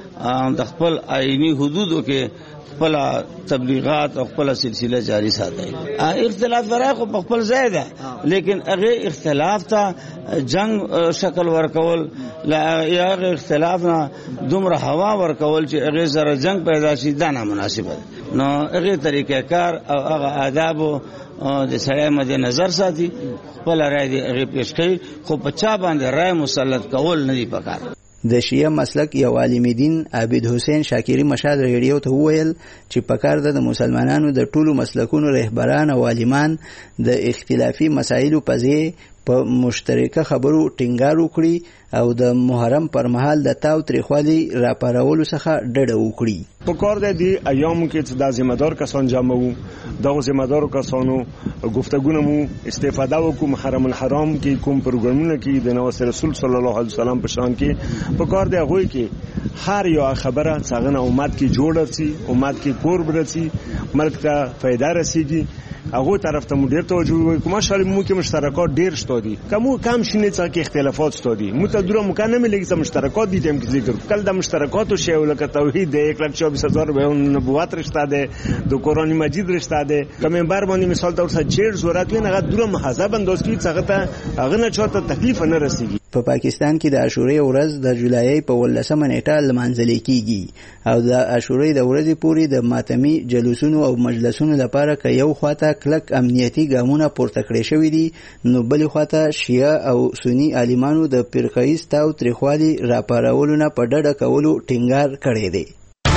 د خپل آئینی حدودو کې خپل تبلیغات او خپل سلسله جاری ساتي. اختلاف رائے خو په خپل ځای ده لیکن هغه اختلاف ته جنگ شکل ورکول یا اختلاف نه دومره هوا ورکول چې هغه سره جنگ پیدا شي دا نامناسب ده. نو هغه طریقې کار او هغه آداب د سړی مد نظر ساتي خپل رائے دی هغه پیش کوي خو په چا باندې رائے مسلط کول نه دی پکار. د شیعه مسلک یو عالم دین عابد حسین شاکری مشال ریډیو ته وویل چې پکار ده د مسلمانانو د ټولو مسلکونو رهبران او عالمان د اختلافي مسایلو په ځای په مشترکه خبرو ټینګار وکړي او د محرم پر مهال د تاو تریخوالي راپارولو څخه ډډه وکړي. په کار ده دی ایامو کې چې د ذمہ دار کسان جمع وو دغه ذمہ دار کسانو گفتگو مو استفاده وکړو محرم الحرام کې کوم پروګرامونه کې د نوې رسول صلی الله علیه وسلم په شان کې په کار ده غوي کې هر یو خبره څنګه امت کې جوړ شي امت کې کور برسي ملک ته فائدہ رسیږي هغه طرف ته مو ډیر توجه وي کومه شال مو کې مشترکات ډیر شته دي کوم کم شینه څخه کې اختلافات شته دي مو ته دوره مکانه ملګری څه مشترکات دي تم کې ذکر کله د مشترکاتو شی ولکه توحید د یک لک چوبیس هزار به نبوت رشتہ ده د قرآن مجید رشتہ ده کوم بار باندې مثال تور څه چیر ضرورت وي نه دوره محاسبه انداز کې څنګه ته هغه نه چاته تکلیف نه رسیږي. په پاکستان کې د عاشورې ورځ د جولای په ولسمه نیټه لمانځل کیږي او د عاشورې د ورځې پورې د ماتمي جلوسونو او مجلسونو لپاره که یو خواته کلک امنیتي ګامونه پورته کړی شوي دي نو بلې خواته شیعه او سنی عالمانو د فرقه‌ایز تاو تریخوالي راپارولو نه په ډډه کولو ټینګار کړی دی.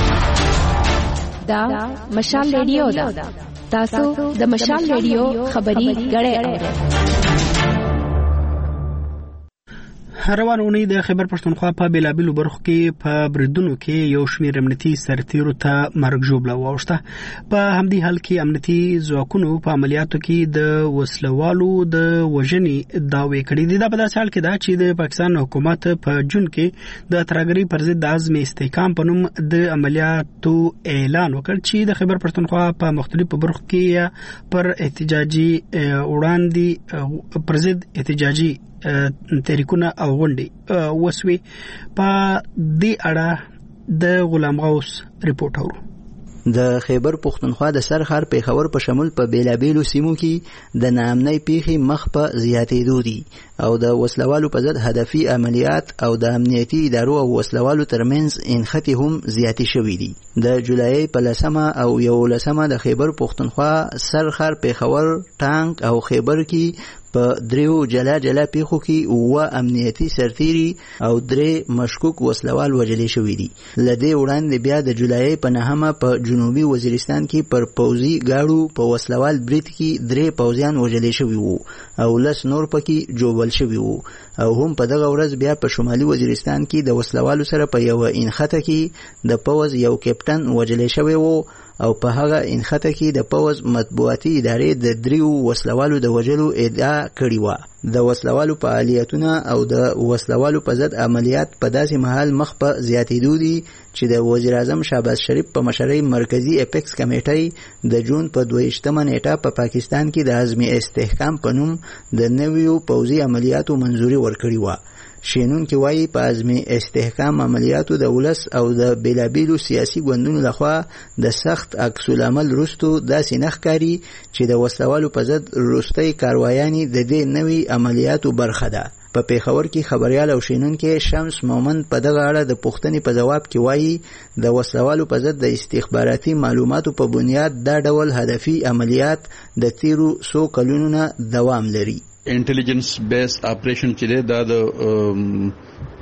دا مشال ریډیو ده. تاسو د مشال ریډیو خبري غړې اورئ. روان اونۍ د خیبر پښتونخوا په بیلابیلو برخو کې په بریدونو کې یو شمېر امنیتي سرتیرو ته مرګ ژوبله واوښته. په همدې حال کې امنیتي ځواکونو په عملیاتو کې د وسلوالو د وژنې دعوې کړې دي. دا په داسې حال کې ده چې د پاکستان حکومت په جون کې د ترهګرۍ پر ضد د عزم استحکام په نوم د عملیاتو اعلان وکړ چې د خیبر پښتونخوا په مختلفو برخو کې پر احتجاجي وړاندې پر ضد احتجاجي تحریکونه او غونډې وسوي. په دې اړه د غلام غوث ریپورت اورو. د خیبر پښتونخوا د سرخار پیښور په شمول په بیلابیلو سیمو کې د ناامنۍ پیښې مخ په زیاتېدو دي او د وسلوالو په ضد هدفي عملیات او د امنیتي ادارو او وسلوالو ترمنځ انخته هم زیاتې شوي دي. د جولای په لسمه او یولسمه د خیبر پښتونخوا سرخار پیښور ټانک او خیبر کې په دریو جلا جلا پیښو کې اوه امنیتي سرتیري او درې مشکوک وسلوال وژل شوي دي. له دې وړاندې بیا د جولای په نهمه په جنوبي وزیرستان کې پر پوځي ګاډو په وسلوال برید کې درې پوځیان وژل شوي وو او لس نور پکې جوړول شوي وو. او هم په دغه ورځ بیا په شمالي وزیرستان کې د وسلوالو سره په یو انخته کې د پوځ یو کپټن وژل شوی وو او په هغه انخته کې د پوځ مطبوعاتي ادارې د دریو وسلوالو د وژلو ادعا کړې وه. د وسلوالو فعالیتونه او د وسلوالو په ضد عملیات په داسې مهال مخ په زیاتېدو دي چې د وزیر اعظم شهباز شریف په مشرۍ مرکزی اپیکس کمیټۍ د جون په دویشتمه نیټه په پاکستان کې د عزم استحکام په نوم د نویو پوځي عملیاتو منظوري ورکړې وه. شینون کې وایي په عزم استحکام عملیاتو د ولس او د بیلابیلو سیاسي ګوندونو لخوا د سخت عکس العمل وروسته داسې نه ښکاري چې د وسلوالو په ضد وروستۍ کاروایانې د دې نوي عملیاتو برخه ده. په پیښور کې خبريال او شینون کې شمس مومند په دغه اړه د پوښتنې په جواب کې وایي د وسلوالو په ضد د استخباراتي معلوماتو په بنیاد دا ډول هدفي عملیات د تیرو څو کلونو نه دوام لري. انټيليجنس بیس اپریشن چې دا د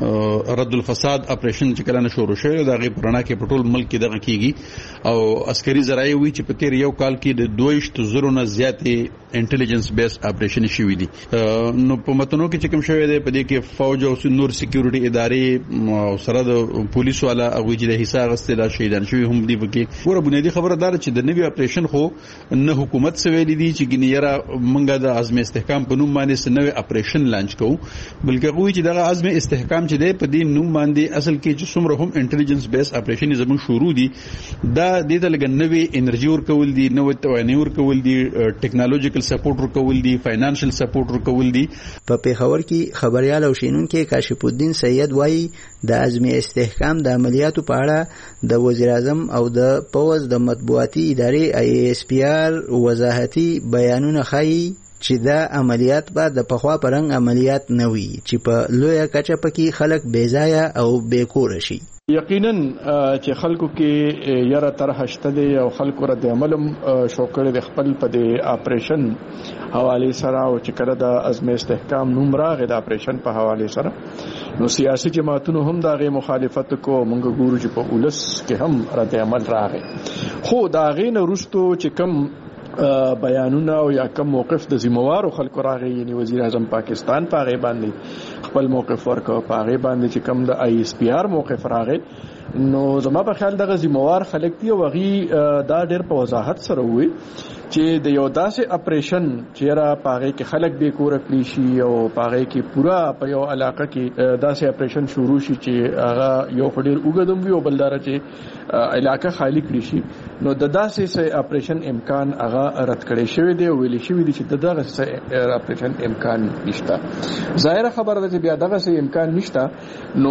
رد الفساد اپریشن چې کله شروع شوی دا غي پرانا کې پټول ملک کې دغه کیږي او عسکري ذرایع وی چې په تیر یو کال کې د دویشت زرو نه زیاتې انټيليجنس بیس اپریشن شوی دي. نو په متنو کې چې کوم شوی دی په دې کې فوج او نور سکیورټي ادارې او سره د پولیس والا او چې د حصہ غستې دا شهیدان شوی هم دی وکي. ګوره بنیادی خبره دار چې د نوی اپریشن خو نه حکومت سویل دي چې ګنیره منګه د عزم استحکام په نوم باندې سنوي اپریشن لانچ کوو بلکې کوی چې دغه عزم استحکام چې دی په دې نوم باندې اصل کې چې څومره هم انټيليجنس بیس اپریشن زموږ شروع دي دا د دې لګ نوې انرژي ورکول دي نوې توانایي ورکول دي ټیکنالوژیکل سپورټ ورکول دي فاینانشل سپورټ ورکول دي. په پیښور کې خبريال او شینون کې کاشف الدین سید وایي د عزم استحکام د عملیاتو په اړه د وزیر اعظم او د پوز د مطبوعاتي ادارې ای اس پی آر وضاحتي بیانونه خایي چې دا عملیات به د پخوا پرنګ عملیات نه وي چې په لویه کچه پکې خلک بیځایه او بیکوره شي. یقینا چې خلکو کې یاره طرح شته دي او خلکو رد عملم شو کړی د خپل په د اپریشن حواله سره او چې کړه د عزم استحکام نوم راغی د اپریشن په حواله سره نو سیاسي جماعتونو هم دغه مخالفت کو مونږ ګورو چې په ولس کې هم رد عمل راغی. خو دا غین وروستو چې کم بیانونه او یا کوم موقف د ذمہوارو خلکو راغی یعنی وزیر اعظم پاکستان په غیبه باندې خپل موقف ورکو په غیبه باندې چې کوم د آی اس پی آر موقف راغی نو زما په خیال دغه ذمہوار خلک دی او غي دا ډېر په وضاحت سره وي چې د یو داسې اپریشن چې را پاغه کې خلک به کور کړی شي او پاغه کې پورا په یو علاقه کې داسې اپریشن شروع شي چې هغه یو خډیر وګدم وي او بلدار چې علاقه خالی کړی شي نو د داسې اپریشن امکان هغه رد کړی شوی دی او ویل شوی دی چې دغه اپریشن امکان نشته. ظاهر خبره ده چې بیا دغه امکان نشته نو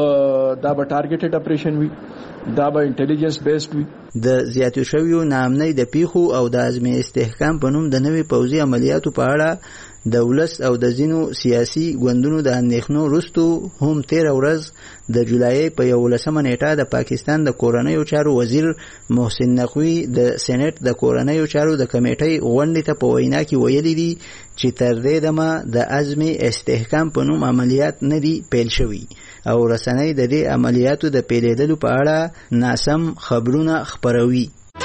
دا به ټارګټډ اپریشن وي دا به انټيليجنس بیسډ وي. د زیاتو شویو ناامنۍ د پیښو او د عزم استحکام په نوم د نوي پوځي عملیاتو په اړه د ولس او د ځینو سیاسي ګوندونو د اندېښنو وروستو هم تېره ورځ د جولای په یولسمه نیټه د پاکستان د کورنیو چارو وزیر محسن نقوي د سېنات د کورنیو چارو د کمیټې غونډې ته په وینا کې ویلي دي چې تر دې دمه د عزم استحکام په نوم عملیات نه دي پیل شوي او رسنۍ د دې عملیاتو د پیلېدلو په اړه ناسم خبرونه خپروي.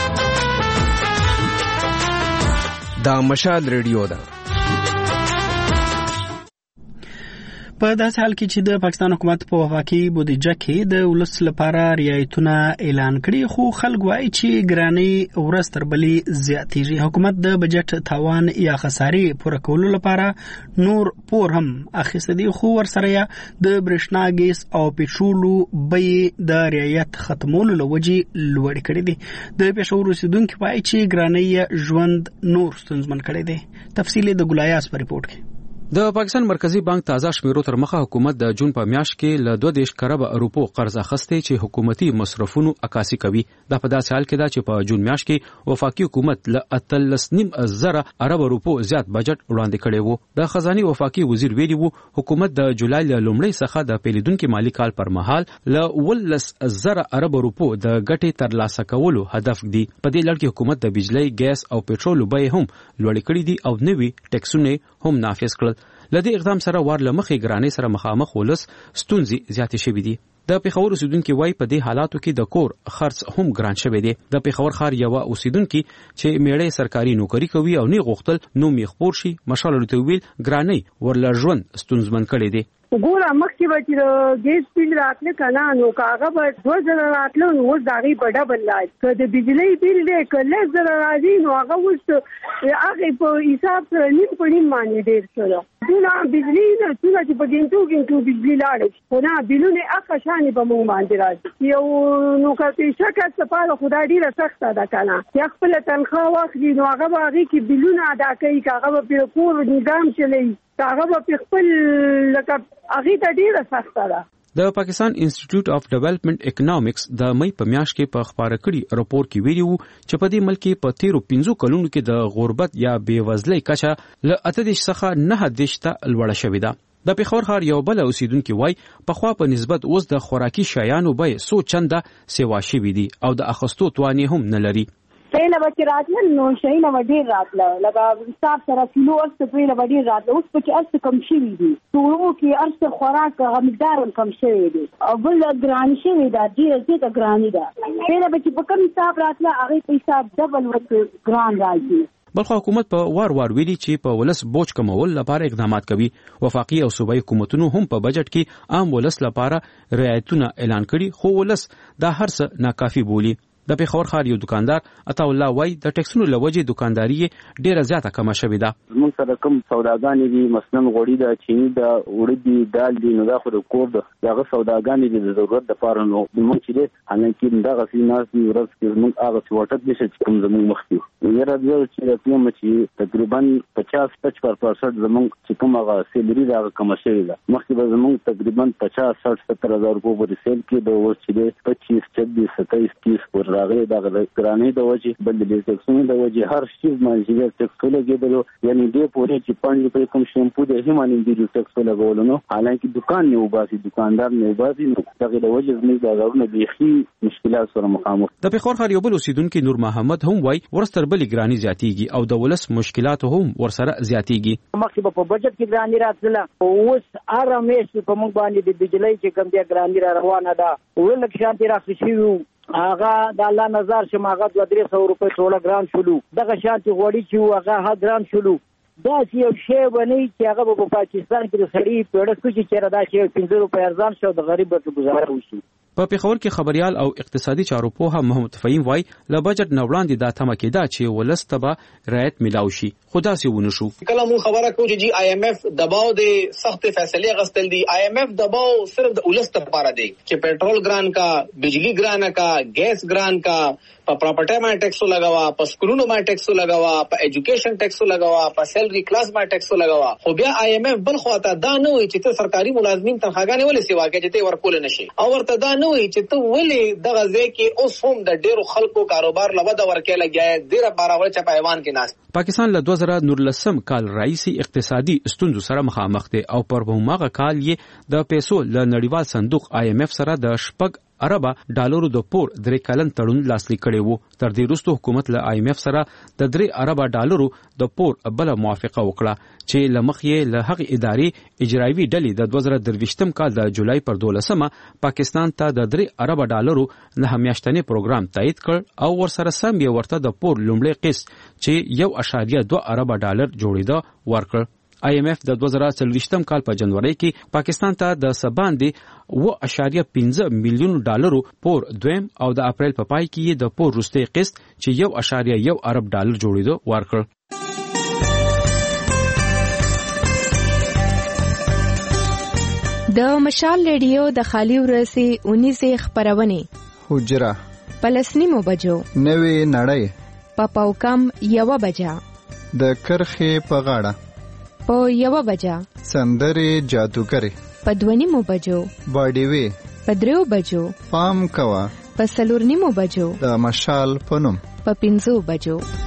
دا مشال ریډیو ده. په داسې حال کې چې د پاکستان حکومت په وفاقي بودیجه کې د ولس لپاره رعایتونه اعلان کړي خو خلک وایي چې ګرانۍ ورځ تر بلې زیاتېږي. حکومت د بجټ تاوان یا خسارې پوره کولو لپاره نور پور هم اخیستی دي خو ورسره یې د برېښنا ګیس او پټرولو بیې د رعایت ختمولو له وجې لوړې کړي دي. د پېښور اوسېدونکي وایي چې ګرانۍ ژوند نور ستونزمن کړی دی. تفصیل د ګلایاس په ریپورت کې. د پاکستان مرکزی بانک تازه شمیرو تر مخه حکومت د جون په میاشت کې له دوه دېرش کروڑه روپو قرض اخیستی چې حکومتي مصرفونو عکاسي کوي. دا په داسې حال کې ده چې په جون میاشت کې وفاقي حکومت له اتلس نیم زره ارب روپو زیات بجټ وړاندې کړی وو. د خزاني وفاقي وزیر ویلي وو حکومت د جولای له لومړۍ څخه د پیلیدونکو مالی کال پر مهال له ولس زره ارب روپو د ګټې ترلاسه کولو هدف دی. په دې لړ کې حکومت د بجلی، ګیس او پټرولو بیې هم لوړې کړې دي او نوي ټیکسونه هم نافذ کړل. لدې اقدام سره وار لمخې ګرانۍ سره مخامخ ولس ستونزې زیاتې شوې دي. د پېښور اوسیدونکو وای په دې حالاتو کې د کور خرڅ هم ګران شوی دی. د پېښور ښار یو اوسیدونکو چې میړې سرکاري نوکری کوي او نه غوښتل نو میخپور شي مشال لته ویل ګرانۍ ورل ژوند ستونزمن کړي دي. ګوره مخکې به چې د ګیس بیل راتله کنه نو کاغه به دوه زره راتله نو اوس د هغې په ډبل لاج که د بجلۍ بیل دی که لس زره راځي نو هغه اوس هغې په حساب سره نیم په نیم باندې ډېر شو ده. ټوله بجلي نه ټوله چې په ګنټو ګنټو بجلي لاړه شي خو نه بیلونه هغه شانې به موږ باندې راځي. یو نوکرپېشه کس لپاره خو دا ډېره سخته ده که نه چې خپله تنخواه واخلي نو هغه به هغې کې بیلونه ادا کوي که هغه به پرې کور نظام چلوي هغه به خپل لکه هغې ته ډېره سخته ده. د پاکستان انسټیټیوټ اف ډیولپمنٹ اکونومکس د مې په میاشت کې په خبره کړي راپور کې ویلي وو چې په دې ملک کې په تیرو پنځو کلونو کې د غربت یا بېوزلۍ کچه له اته دېرش څخه نهه دېرش ته لوړه شوې ده. د پېښور ښار یو بل اوسیدونکو وای پخوا په نسبت اوس د خوراکي شیانو بیې څو چنده سیوا شوي دي او د اخیستو توان هم نه لري. پهله به چې راتلل نو شیونه به ډېر راتله لکه حساب سره کیلو ارڅه پهله به ډېر راتله اوس په کې ارڅه کم شوي دي ټولو کې ارڅه خوراک هغه مقدار هم کم شوی دی او بل ګراني شوې ده ډېره زیاته ګراني ده. پهله به چې په کم حساب راتله هغې په حساب ډبل ورته ګران راځي. بلخو حکومت په وار وار ویلي چې په ولس بوج کمول لپاره اقدامات کوي. وفاقي او صوبایي حکومتونو هم په بجټ کې عام ولس لپاره رعایتونه اعلان کړي خو ولس دا هر څه ناکافي بولي. د پېښور ښار یو دکاندار عطا الله وای د ټیکسونو له وجې دکانداري ډېره زیاته کمه شوې ده. موږ سره کوم سوداګانې دي مثلا غوړي ده، چینی ده، اوړه دي، دال دي، نو دا خو د کور د دغه سوداګانې دي د ضرورت دپاره نو موږ چې دی حالانکې دغسې ناست دي ورځ کې زموږ هغسې واټک نشته چې کوم زموږ مخکې وو. یاره زه چې راتلم چې تقریبا پچاس پچپن پرسنټ زموږ چې کوم هغه سیلري ده هغه کمه شوې ده. مخکې به زموږ تقریبا پچاس سټ ستر هزار روپو پورې سیل کېده، اوس چې دی پچیس چبیس ستایس تیس پورې راغلی. دغه د ګرانۍ د وجې بل د ټیکسونو د وجې هر شیز باندې چې ټیکس ولګېدلو یعنې دې پورې چې پنځه روپۍ کوم شیمپو دی هم باندې ډېر ټیکس ولګولو نو حالانکې دوکان نه وباسي دکاندار نه وباسي نو دغې د وجې زموږ بازارونه بیخي مشکلات سره مخامخ. د پېښور ښار یو بل اوسیدونکي نور محمد هم وایي ورځ تر بلې ګراني زیاتېږي او د ولس مشکلات هم ورسره زیاتېږي. مخکې به په بجټ کې ګراني راتله اوس هره میاشت په موږ باندې د بجلۍ چې کوم دی ګراني را روانه ده اووه لک شانتې راخې شوي وو هغه د الله نظر شم هغه دوه درې سوه روپۍ ټوله ګران شولو. دغه شانتې غوړي چې وو هغه ها ګران شولو. داسې یو شی به نه وي چې هغه به په پاکستان کې د سړي پیړه کړو چې چېرې دا شی پنځه روپۍ ارزان شي او د غریب ورته ګزاره وشي. په پېښور کې خبريال او اقتصادي چارو پوهه محمد فهیم وای له بجټ نه وړاندې دا تمه کېده چې ولس ته به رعایت ملاو شي خو داسې ونه شو. کله مو خبره کوو چې جی آی ایم ایف دباو دی سخت فیصلې غستل دي. آی ایم ایف دباو صرف د ولس لپاره دی چې پټرول ګران کا، بجلی ګران کا، ګیس ګران کا، په پراپرټي باندې ټیکس لګاوا، په سکولونو باندې ټیکس لګاوا، په ایجوکیشن ټیکس لګاوا، په سیلري کلاس باندې ټیکس لګاوا. خو بیا آی ایم ایف بل خواته دا نه وي چې ته سرکاري ملازمین تنخواګانې ولې سیوا کوي چې ته ورکول نشي او ورته دا نه نه وي چې ته ولې دغه ځای کې اوس هم د ډیرو خلکو کاروبار لوده ورکې لګیا ډیره بارول چې په ایوان کې ناس. پاکستان له دوه زره نولسم کال راځي اقتصادي ستونزو سره مخامخ دی او پر هماغه کال یې د پیسو له نړیوال صندوق آی ایم ایف سره د شپږ اربه ډالرو د پور درې کلن تړون لاسلیک کړی وو. تر دې وروسته حکومت له آی ایم ایف سره د درې اربه ډالرو د پور بل موافقه وکړه چې لمخ یې له هغې ادارې اجرایوي ډلې د دوه زره درویشتم کال د جولای پر دولسمه پاکستان ته د درې اربه ډالرو نه میاشتنی پروګرام تایید کړ او ورسره سم یې ورته د پور لومړی قسط چې یو اشاریه دوه اربه ډالر جوړېده ورکړ. آی ایم ایف د دوه زره څلوېښتم کال په جنوري کې پاکستان ته د سباندې اوه اشاریه پنځه میلیون ډالرو پور دویم او د اپریل په پای کې د پور وروستی قسط چې یو اشاریه یو ارب ډالر جوړېده ورکړ. د مشال ریډیو د خالي ورځې اونیزه خبرونه حجره پلسنیمو بجو نوې نړۍ په پاوکم یو بجا د کرخې په غاړه په یو بجا سندري جادوګری په دونیمو بجو باډي وی په دریو بجو پام کوا په سلورنیمو بجو د مشال پنوم په پنځو بجو.